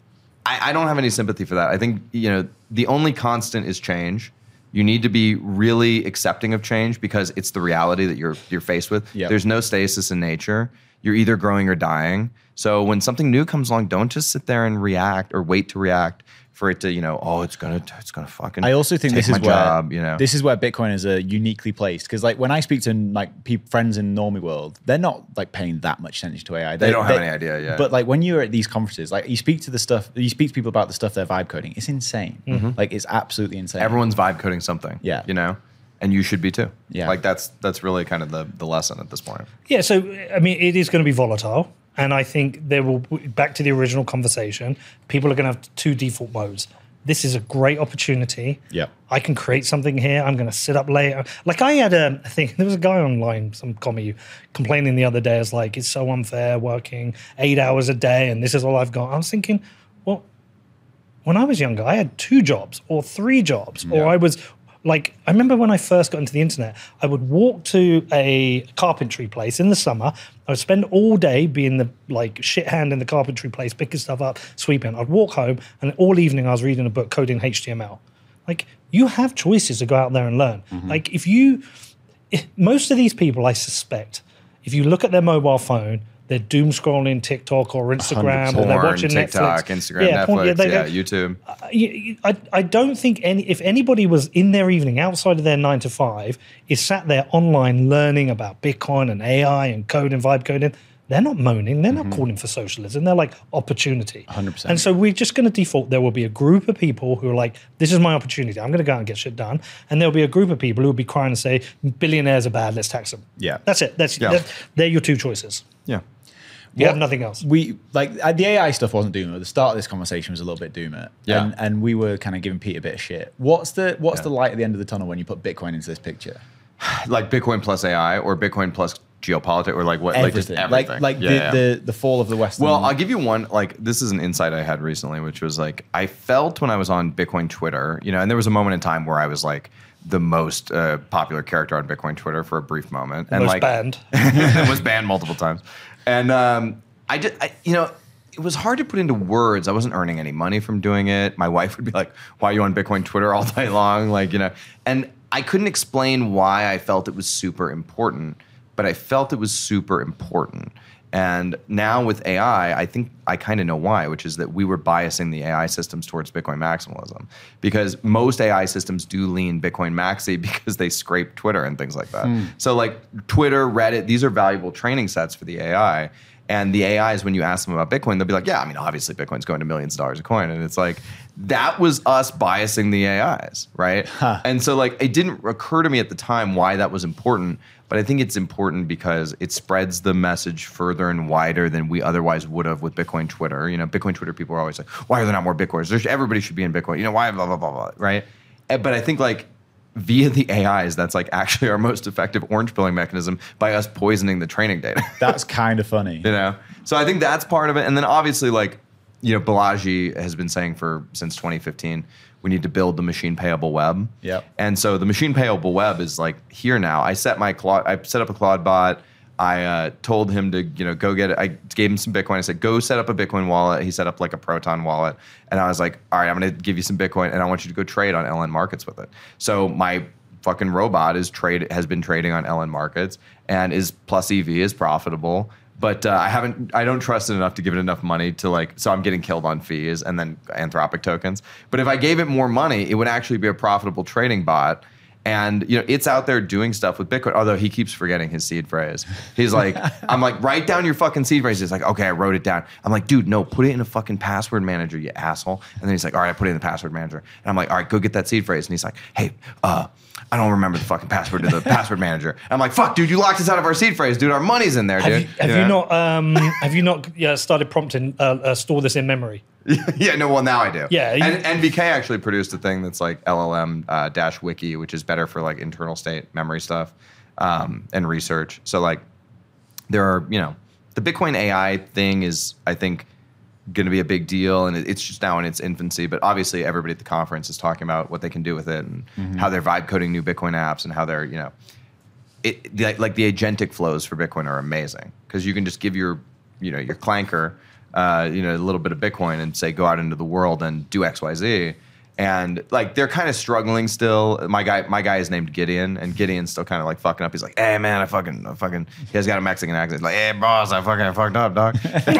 I don't have any sympathy for that. I think, the only constant is change. You need to be really accepting of change because it's the reality that you're faced with. There's no stasis in nature. You're either growing or dying. So when something new comes along, don't just sit there and react or wait to react for it to, it's gonna fucking. I also think take this is my job, This is where Bitcoin is uniquely placed, because like when I speak to like friends in the normie world, they're not like paying that much attention to AI. They don't have any idea. Yeah. But like when you're at these conferences, like you speak to people about the stuff they're vibe coding. It's insane. Like it's absolutely insane. Everyone's vibe coding something. Yeah. And you should be too. Yeah. Like that's really kind of the lesson at this point. Yeah. So I mean, it is going to be volatile. And I think there will, back to the original conversation, people are going to have two default modes. This is a great opportunity. Yeah. I can create something here. I'm going to sit up later. Like I had a thing, there was a guy online, some commie, complaining the other day, as like, it's so unfair working 8 hours a day and this is all I've got. I was thinking, well, when I was younger, I had 2 jobs or 3 jobs, or I was like, I remember when I first got into the internet, I would walk to a carpentry place in the summer. I would spend all day being the like shit hand in the carpentry place, picking stuff up, sweeping. I'd walk home, and all evening I was reading a book coding HTML. Like, you have choices to go out there and learn. Like, most of these people, I suspect, if you look at their mobile phone, they're doom scrolling TikTok or Instagram, or they're watching TikTok, Netflix. Instagram, Netflix, YouTube. I don't think if anybody was in their evening outside of their 9 to 5 is sat there online learning about Bitcoin and AI and coding, vibe coding, they're not moaning. They're not calling for socialism. They're like opportunity. 100%. And so we're just going to default. There will be a group of people who are like, this is my opportunity. I'm going to go out and get shit done. And there'll be a group of people who will be crying and say, billionaires are bad. Let's tax them. Yeah. That's it. They're your 2 choices. Yeah. You have nothing else. The AI stuff wasn't doomer. The start of this conversation was a little bit doomer. Yeah. And we were kind of giving Pete a bit of shit. What's the light at the end of the tunnel when you put Bitcoin into this picture? Like Bitcoin plus AI or Bitcoin plus geopolitics, or like what? Everything. Like just everything. The fall of the Western. Well, I'll give you one. Like, this is an insight I had recently, which was like, I felt when I was on Bitcoin Twitter, and there was a moment in time where I was like the most popular character on Bitcoin Twitter for a brief moment, and Most like banned. was banned multiple times, and it was hard to put into words. I wasn't earning any money from doing it. My wife would be like, "Why are you on Bitcoin Twitter all day long?" Like, and I couldn't explain why I felt it was super important, but I felt it was super important. And now with AI, I think I kind of know why, which is that we were biasing the AI systems towards Bitcoin maximalism, because most AI systems do lean Bitcoin maxi because they scrape Twitter and things like that. So like Twitter, Reddit, these are valuable training sets for the AI. And the AIs, when you ask them about Bitcoin, they'll be like, yeah, I mean, obviously Bitcoin's going to millions of dollars a coin. And it's like, that was us biasing the AIs, right? And so like, it didn't occur to me at the time why that was important, but I think it's important because it spreads the message further and wider than we otherwise would have with Bitcoin Twitter. Bitcoin Twitter people are always like, why are there not more Bitcoiners? Everybody should be in Bitcoin. Why blah, blah, blah, blah, right? But I think like, via the AIs, that's like actually our most effective orange pilling mechanism by us poisoning the training data. That's kind of funny. So I think that's part of it. And then obviously like, Balaji has been saying since 2015, we need to build the machine payable web. Yep. And so the machine payable web is like here now. I set up a Claude bot. I told him to, go get it. I gave him some Bitcoin. I said, go set up a Bitcoin wallet. He set up like a Proton wallet. And I was like, all right, I'm going to give you some Bitcoin and I want you to go trade on LN Markets with it. So my fucking robot has been trading on LN Markets and is plus EV is profitable. But I don't trust it enough to give it enough money to like, so I'm getting killed on fees and then Anthropic tokens. But if I gave it more money, it would actually be a profitable trading bot. And it's out there doing stuff with Bitcoin, although he keeps forgetting his seed phrase. He's like, I'm like, write down your fucking seed phrase. He's like, okay, I wrote it down. I'm like, dude, no, put it in a fucking password manager, you asshole. And then he's like, all right, I put it in the password manager. And I'm like, all right, go get that seed phrase. And he's like, hey, I don't remember the fucking password to the password manager. And I'm like, fuck, dude, you locked us out of our seed phrase, dude. Our money's in there, dude. Have you not started prompting store this in memory? Yeah, no, well, now I do. Yeah. And NVK actually produced a thing that's like LLM dash wiki, which is better for like internal state memory stuff and research. So like there are, the Bitcoin AI thing is, I think, going to be a big deal. And it's just now in its infancy. But obviously everybody at the conference is talking about what they can do with it and how they're vibe coding new Bitcoin apps and how they're, like the agentic flows for Bitcoin are amazing because you can just give your clanker, a little bit of Bitcoin and say, go out into the world and do X, Y, Z. And like, they're kind of struggling still. My guy is named Gideon, and Gideon's still kind of like fucking up. He's like, hey man, I fucking, he has got a Mexican accent. He's like, hey boss, I fucked up, dog.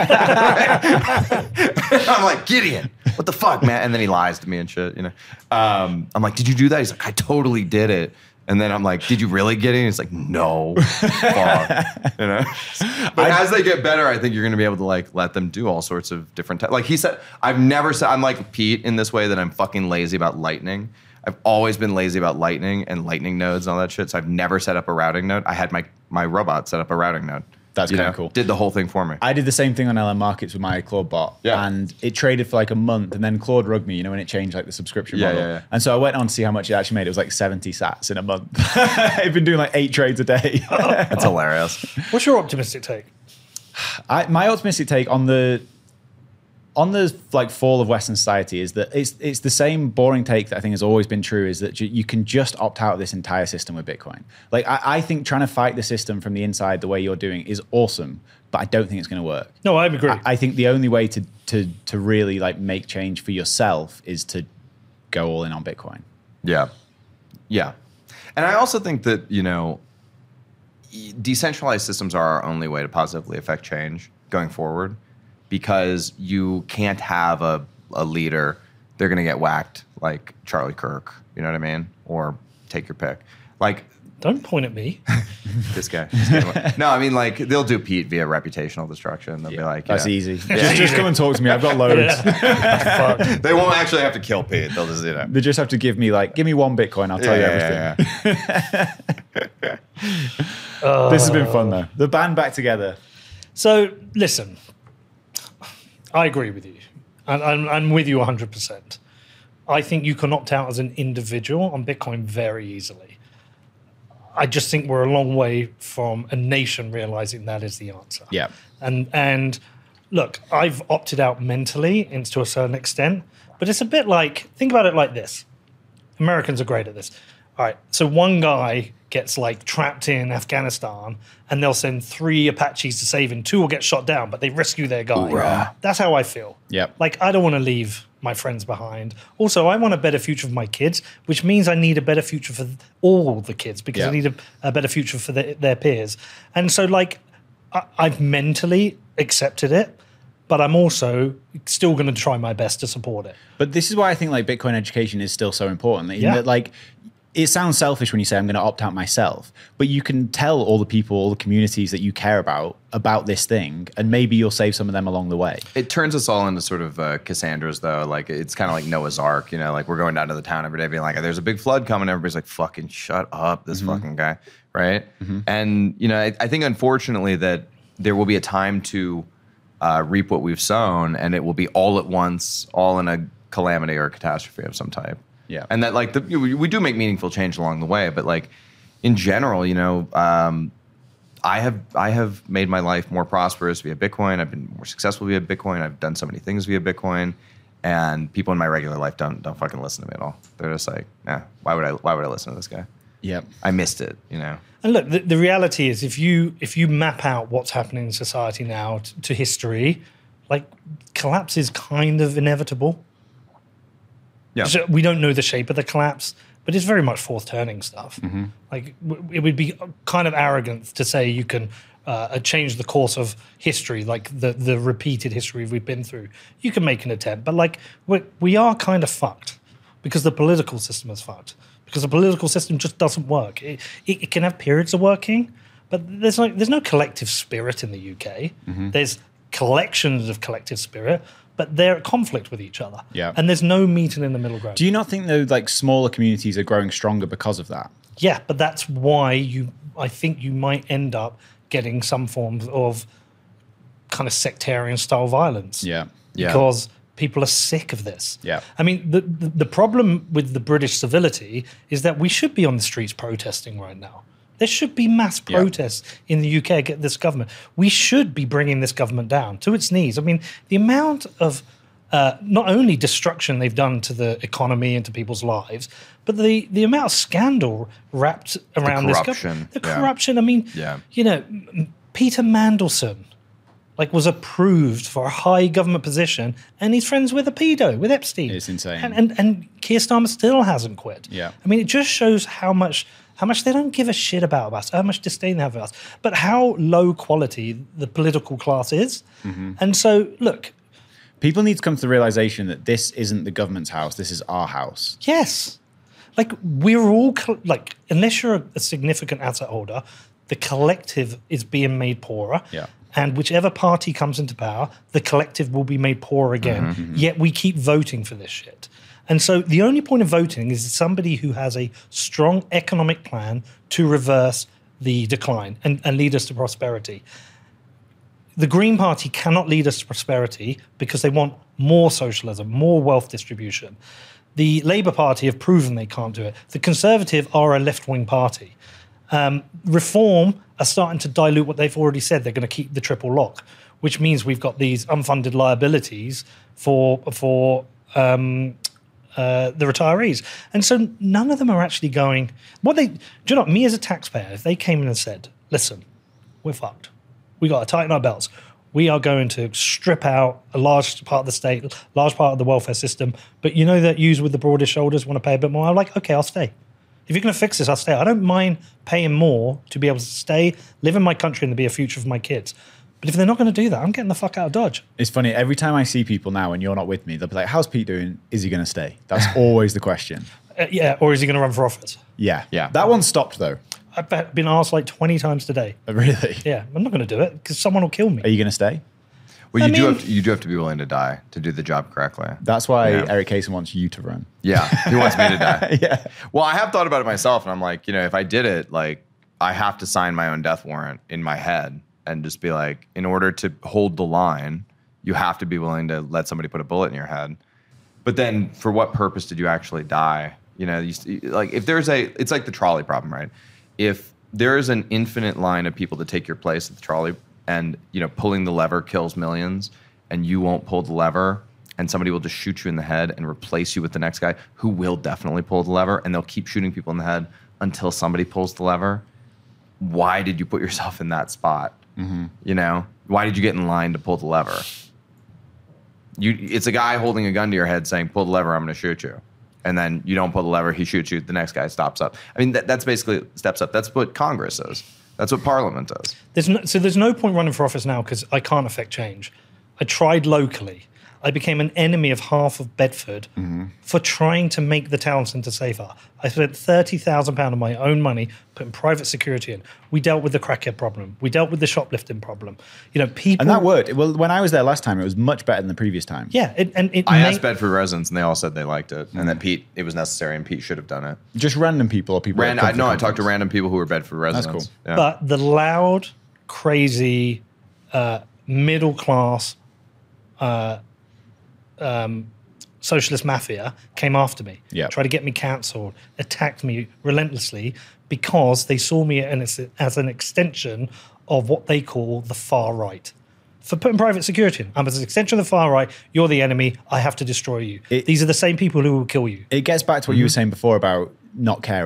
I'm like, Gideon, what the fuck, man? And then he lies to me and shit, I'm like, did you do that? He's like, I totally did it. And then I'm like, did you really get it? And he's like, no. Fuck. But as they get better, I think you're going to be able to like let them do all sorts of different like he said, I'm like Pete in this way that I'm fucking lazy about Lightning. I've always been lazy about Lightning and Lightning nodes and all that shit. So I've never set up a routing node. I had my robot set up a routing node. That's kind of cool. Did the whole thing for me. I did the same thing on LM Markets with my Claude bot. Yeah. And it traded for like a month, and then Claude rugged me, when it changed like the subscription model. Yeah. And so I went on to see how much it actually made. It was like 70 sats in a month. I've been doing like 8 trades a day. That's hilarious. What's your optimistic take? My optimistic take on the like fall of Western society is that it's the same boring take that I think has always been true, is that you can just opt out of this entire system with Bitcoin. Like I think trying to fight the system from the inside the way you're doing is awesome, but I don't think it's going to work. No, I agree. I think the only way to really like make change for yourself is to go all in on Bitcoin. Yeah. And I also think that, decentralized systems are our only way to positively affect change going forward. Because you can't have a leader, they're going to get whacked like Charlie Kirk, you know what I mean? Or take your pick. Like, don't point at me. This guy. No, I mean, like, they'll do Pete via reputational destruction. They'll be like, that's easy. Just come and talk to me. I've got loads. They won't actually have to kill Pete. They'll just, They just have to give me 1 Bitcoin. I'll tell you everything. This has been fun though. The band back together. So listen. I agree with you. And I'm with you 100%. I think you can opt out as an individual on Bitcoin very easily. I just think we're a long way from a nation realizing that is the answer. Yeah. And look, I've opted out mentally to a certain extent, but it's a bit like, think about it like this. Americans are great at this. All right, so one guy gets like trapped in Afghanistan and they'll send 3 Apaches to save him. 2 will get shot down, but they rescue their guy. Hoorah. That's how I feel. Yep. Like, I don't want to leave my friends behind. Also, I want a better future for my kids, which means I need a better future for all the kids because I need a better future for their peers. And so, like, I've mentally accepted it, but I'm also still going to try my best to support it. But this is why I think like Bitcoin education is still so important. In that, like, it sounds selfish when you say I'm going to opt out myself, but you can tell all the people, all the communities that you care about this thing, and maybe you'll save some of them along the way. It turns us all into sort of Cassandras, though. Like, it's kind of like Noah's Ark, like we're going down to the town every day being like, there's a big flood coming. Everybody's like, fucking shut up, this fucking guy, right? And, I think, unfortunately, that there will be a time to reap what we've sown, and it will be all at once, all in a calamity or a catastrophe of some type. Yeah. And that, like, we do make meaningful change along the way, but, like, in general, I have made my life more prosperous via Bitcoin. I've been more successful via Bitcoin. I've done so many things via Bitcoin, and people in my regular life don't fucking listen to me at all. They're just like, why would I listen to this guy? Yeah, I missed it, And look, the reality is, if you map out what's happening in society now to history, like, collapse is kind of inevitable. Yeah. So we don't know the shape of the collapse, but it's very much fourth turning stuff. Like, it would be kind of arrogant to say you can change the course of history, like the repeated history we've been through. You can make an attempt, but like we are kind of fucked because the political system is fucked. Because the political system just doesn't work. It can have periods of working, but there's no collective spirit in the UK. There's collections of collective spirit, but they're at conflict with each other. Yeah. And there's no meeting in the middle ground. Do you not think though, like smaller communities are growing stronger because of that? Yeah, but that's why I think you might end up getting some forms of kind of sectarian style violence. Yeah. Because people are sick of this. Yeah. I mean, the problem with the British civility is that we should be on the streets protesting right now. There should be mass protests in the UK against this government. We should be bringing this government down to its knees. I mean, the amount of not only destruction they've done to the economy and to people's lives, but the amount of scandal wrapped around this government. The corruption. I mean, you know, Peter Mandelson was approved for a high government position, and he's friends with a pedo, with Epstein. It's insane. And Keir Starmer still hasn't quit. Yeah. I mean, it just shows how much they don't give a shit about us, how much disdain they have of us, but how low quality the political class is. And so, look. People need to come to the realization that this isn't the government's house, this is our house. Yes. We're all, unless you're a significant asset holder, the collective is being made poorer. Yeah. And whichever party comes into power, the collective will be made poorer again. Yet we keep voting for this shit. And so the only point of voting is somebody who has a strong economic plan to reverse the decline and lead us to prosperity. The Green Party cannot lead us to prosperity because they want more socialism, more wealth distribution. The Labour Party have proven they can't do it. The Conservative are a left-wing party. Reform are starting to dilute what they've already said. They're going to keep the triple lock, which means we've got these unfunded liabilities for the retirees. And so none of them are actually going, do you know, me as a taxpayer, if they came in and said, listen, we're fucked. We got to tighten our belts. We are going to strip out a large part of the state, large part of the welfare system. But you know that yous with the broadest shoulders want to pay a bit more. I'm like, okay, I'll stay. If you're going to fix this, I'll stay. I don't mind paying more to be able to stay, live in my country, and to be a future for my kids. But if they're not going to do that, I'm getting the fuck out of Dodge. It's funny, every time I see people now and you're not with me, they'll be like, how's Pete doing? Is he going to stay? That's always the question. Yeah, or is he going to run for office? Yeah. That one stopped, though. I've been asked 20 times today. Really? Yeah, I'm not going to do it because someone will kill me. Are you going to stay? Well, you do have to be willing to die to do the job correctly. That's why Eric Kaysen wants you to run. Yeah, he wants me to die. Yeah. Well, I have thought about it myself, and I'm like, if I did it, I have to sign my own death warrant in my head and just be like, in order to hold the line, you have to be willing to let somebody put a bullet in your head. But then, for what purpose did you actually die? If there's it's like the trolley problem, right? If there is an infinite line of people to take your place at the trolley, and pulling the lever kills millions, and you won't pull the lever, and somebody will just shoot you in the head and replace you with the next guy who will definitely pull the lever, and they'll keep shooting people in the head until somebody pulls the lever. Why did you put yourself in that spot? Why did you get in line to pull the lever? It's a guy holding a gun to your head saying, pull the lever, I'm going to shoot you. And then you don't pull the lever, he shoots you, the next guy stops up. I mean, that's basically steps up. That's what Congress is. That's what Parliament does. There's no point running for office now because I can't affect change. I tried locally. I became an enemy of half of Bedford for trying to make the town centre safer. I spent £30,000 of my own money putting private security in. We dealt with the crackhead problem. We dealt with the shoplifting problem. People... And that worked. Well, when I was there last time, it was much better than the previous time. Yeah. I asked Bedford residents, and they all said they liked it, and that it was necessary, and Pete should have done it. Just random people or people... I talked to random people who were Bedford residents. That's cool. Yeah. But the loud, crazy, middle-class... socialist mafia came after me, tried to get me cancelled, attacked me relentlessly because they saw me as an extension of what they call the far right. For putting private security in, I'm as an extension of the far right, you're the enemy, I have to destroy you. These are the same people who will kill you. It gets back to what you were saying before about not caring.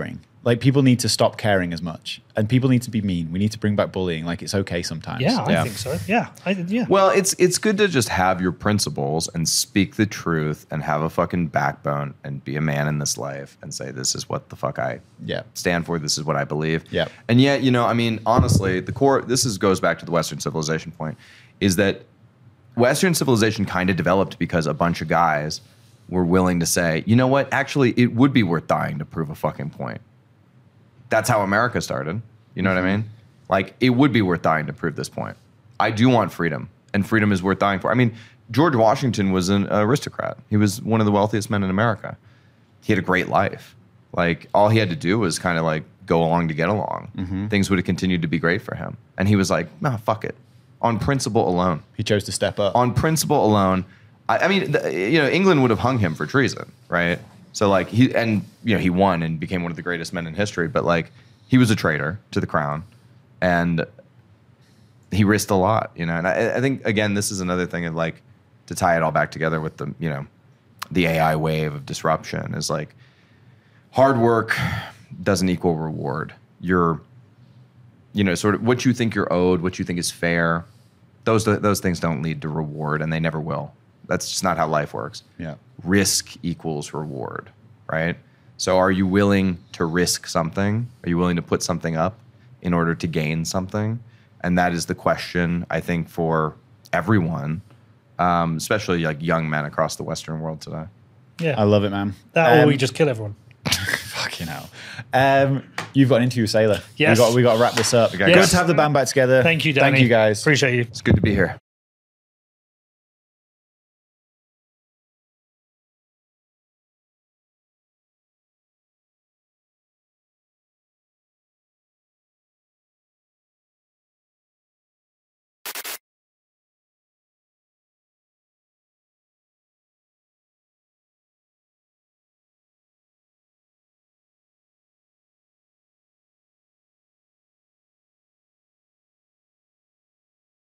Like people need to stop caring as much, and people need to be mean. We need to bring back bullying. Like it's okay sometimes. Yeah, I think so. Yeah, yeah. Well, it's good to just have your principles and speak the truth and have a fucking backbone and be a man in this life and say, this is what the fuck I stand for. This is what I believe. Yeah. And yet, you know, I mean, honestly, the core, goes back to the Western civilization point, is that Western civilization kind of developed because a bunch of guys were willing to say, you know what, actually, it would be worth dying to prove a fucking point. That's how America started. You know what I mean? Like, it would be worth dying to prove this point. I do want freedom, and freedom is worth dying for. I mean, George Washington was an aristocrat. He was one of the wealthiest men in America. He had a great life. Like, all he had to do was kind of like go along to get along. Things would have continued to be great for him. And he was like, nah, fuck it. On principle alone. He chose to step up. On principle alone. I mean, you know, England would have hung him for treason, right? So like he won and became one of the greatest men in history, but like he was a traitor to the crown and he risked a lot, you know? And I think, again, this is another thing of like, to tie it all back together with the, you know, the AI wave of disruption is like hard work doesn't equal reward. You're, you know, sort of what you think you're owed, what you think is fair, those things don't lead to reward and they never will. That's just not how life works. Yeah. Risk equals reward, right? So are you willing to risk something? Are you willing to put something up in order to gain something? And that is the question, I think, for everyone, especially like young men across the Western world today. Yeah. I love it, man. That or we just kill everyone. Fucking hell. You've got an interview with Sailor. Yes. We got to wrap this up. Okay. Good to have the band back together. Thank you, Danny. Thank you, guys. Appreciate you. It's good to be here.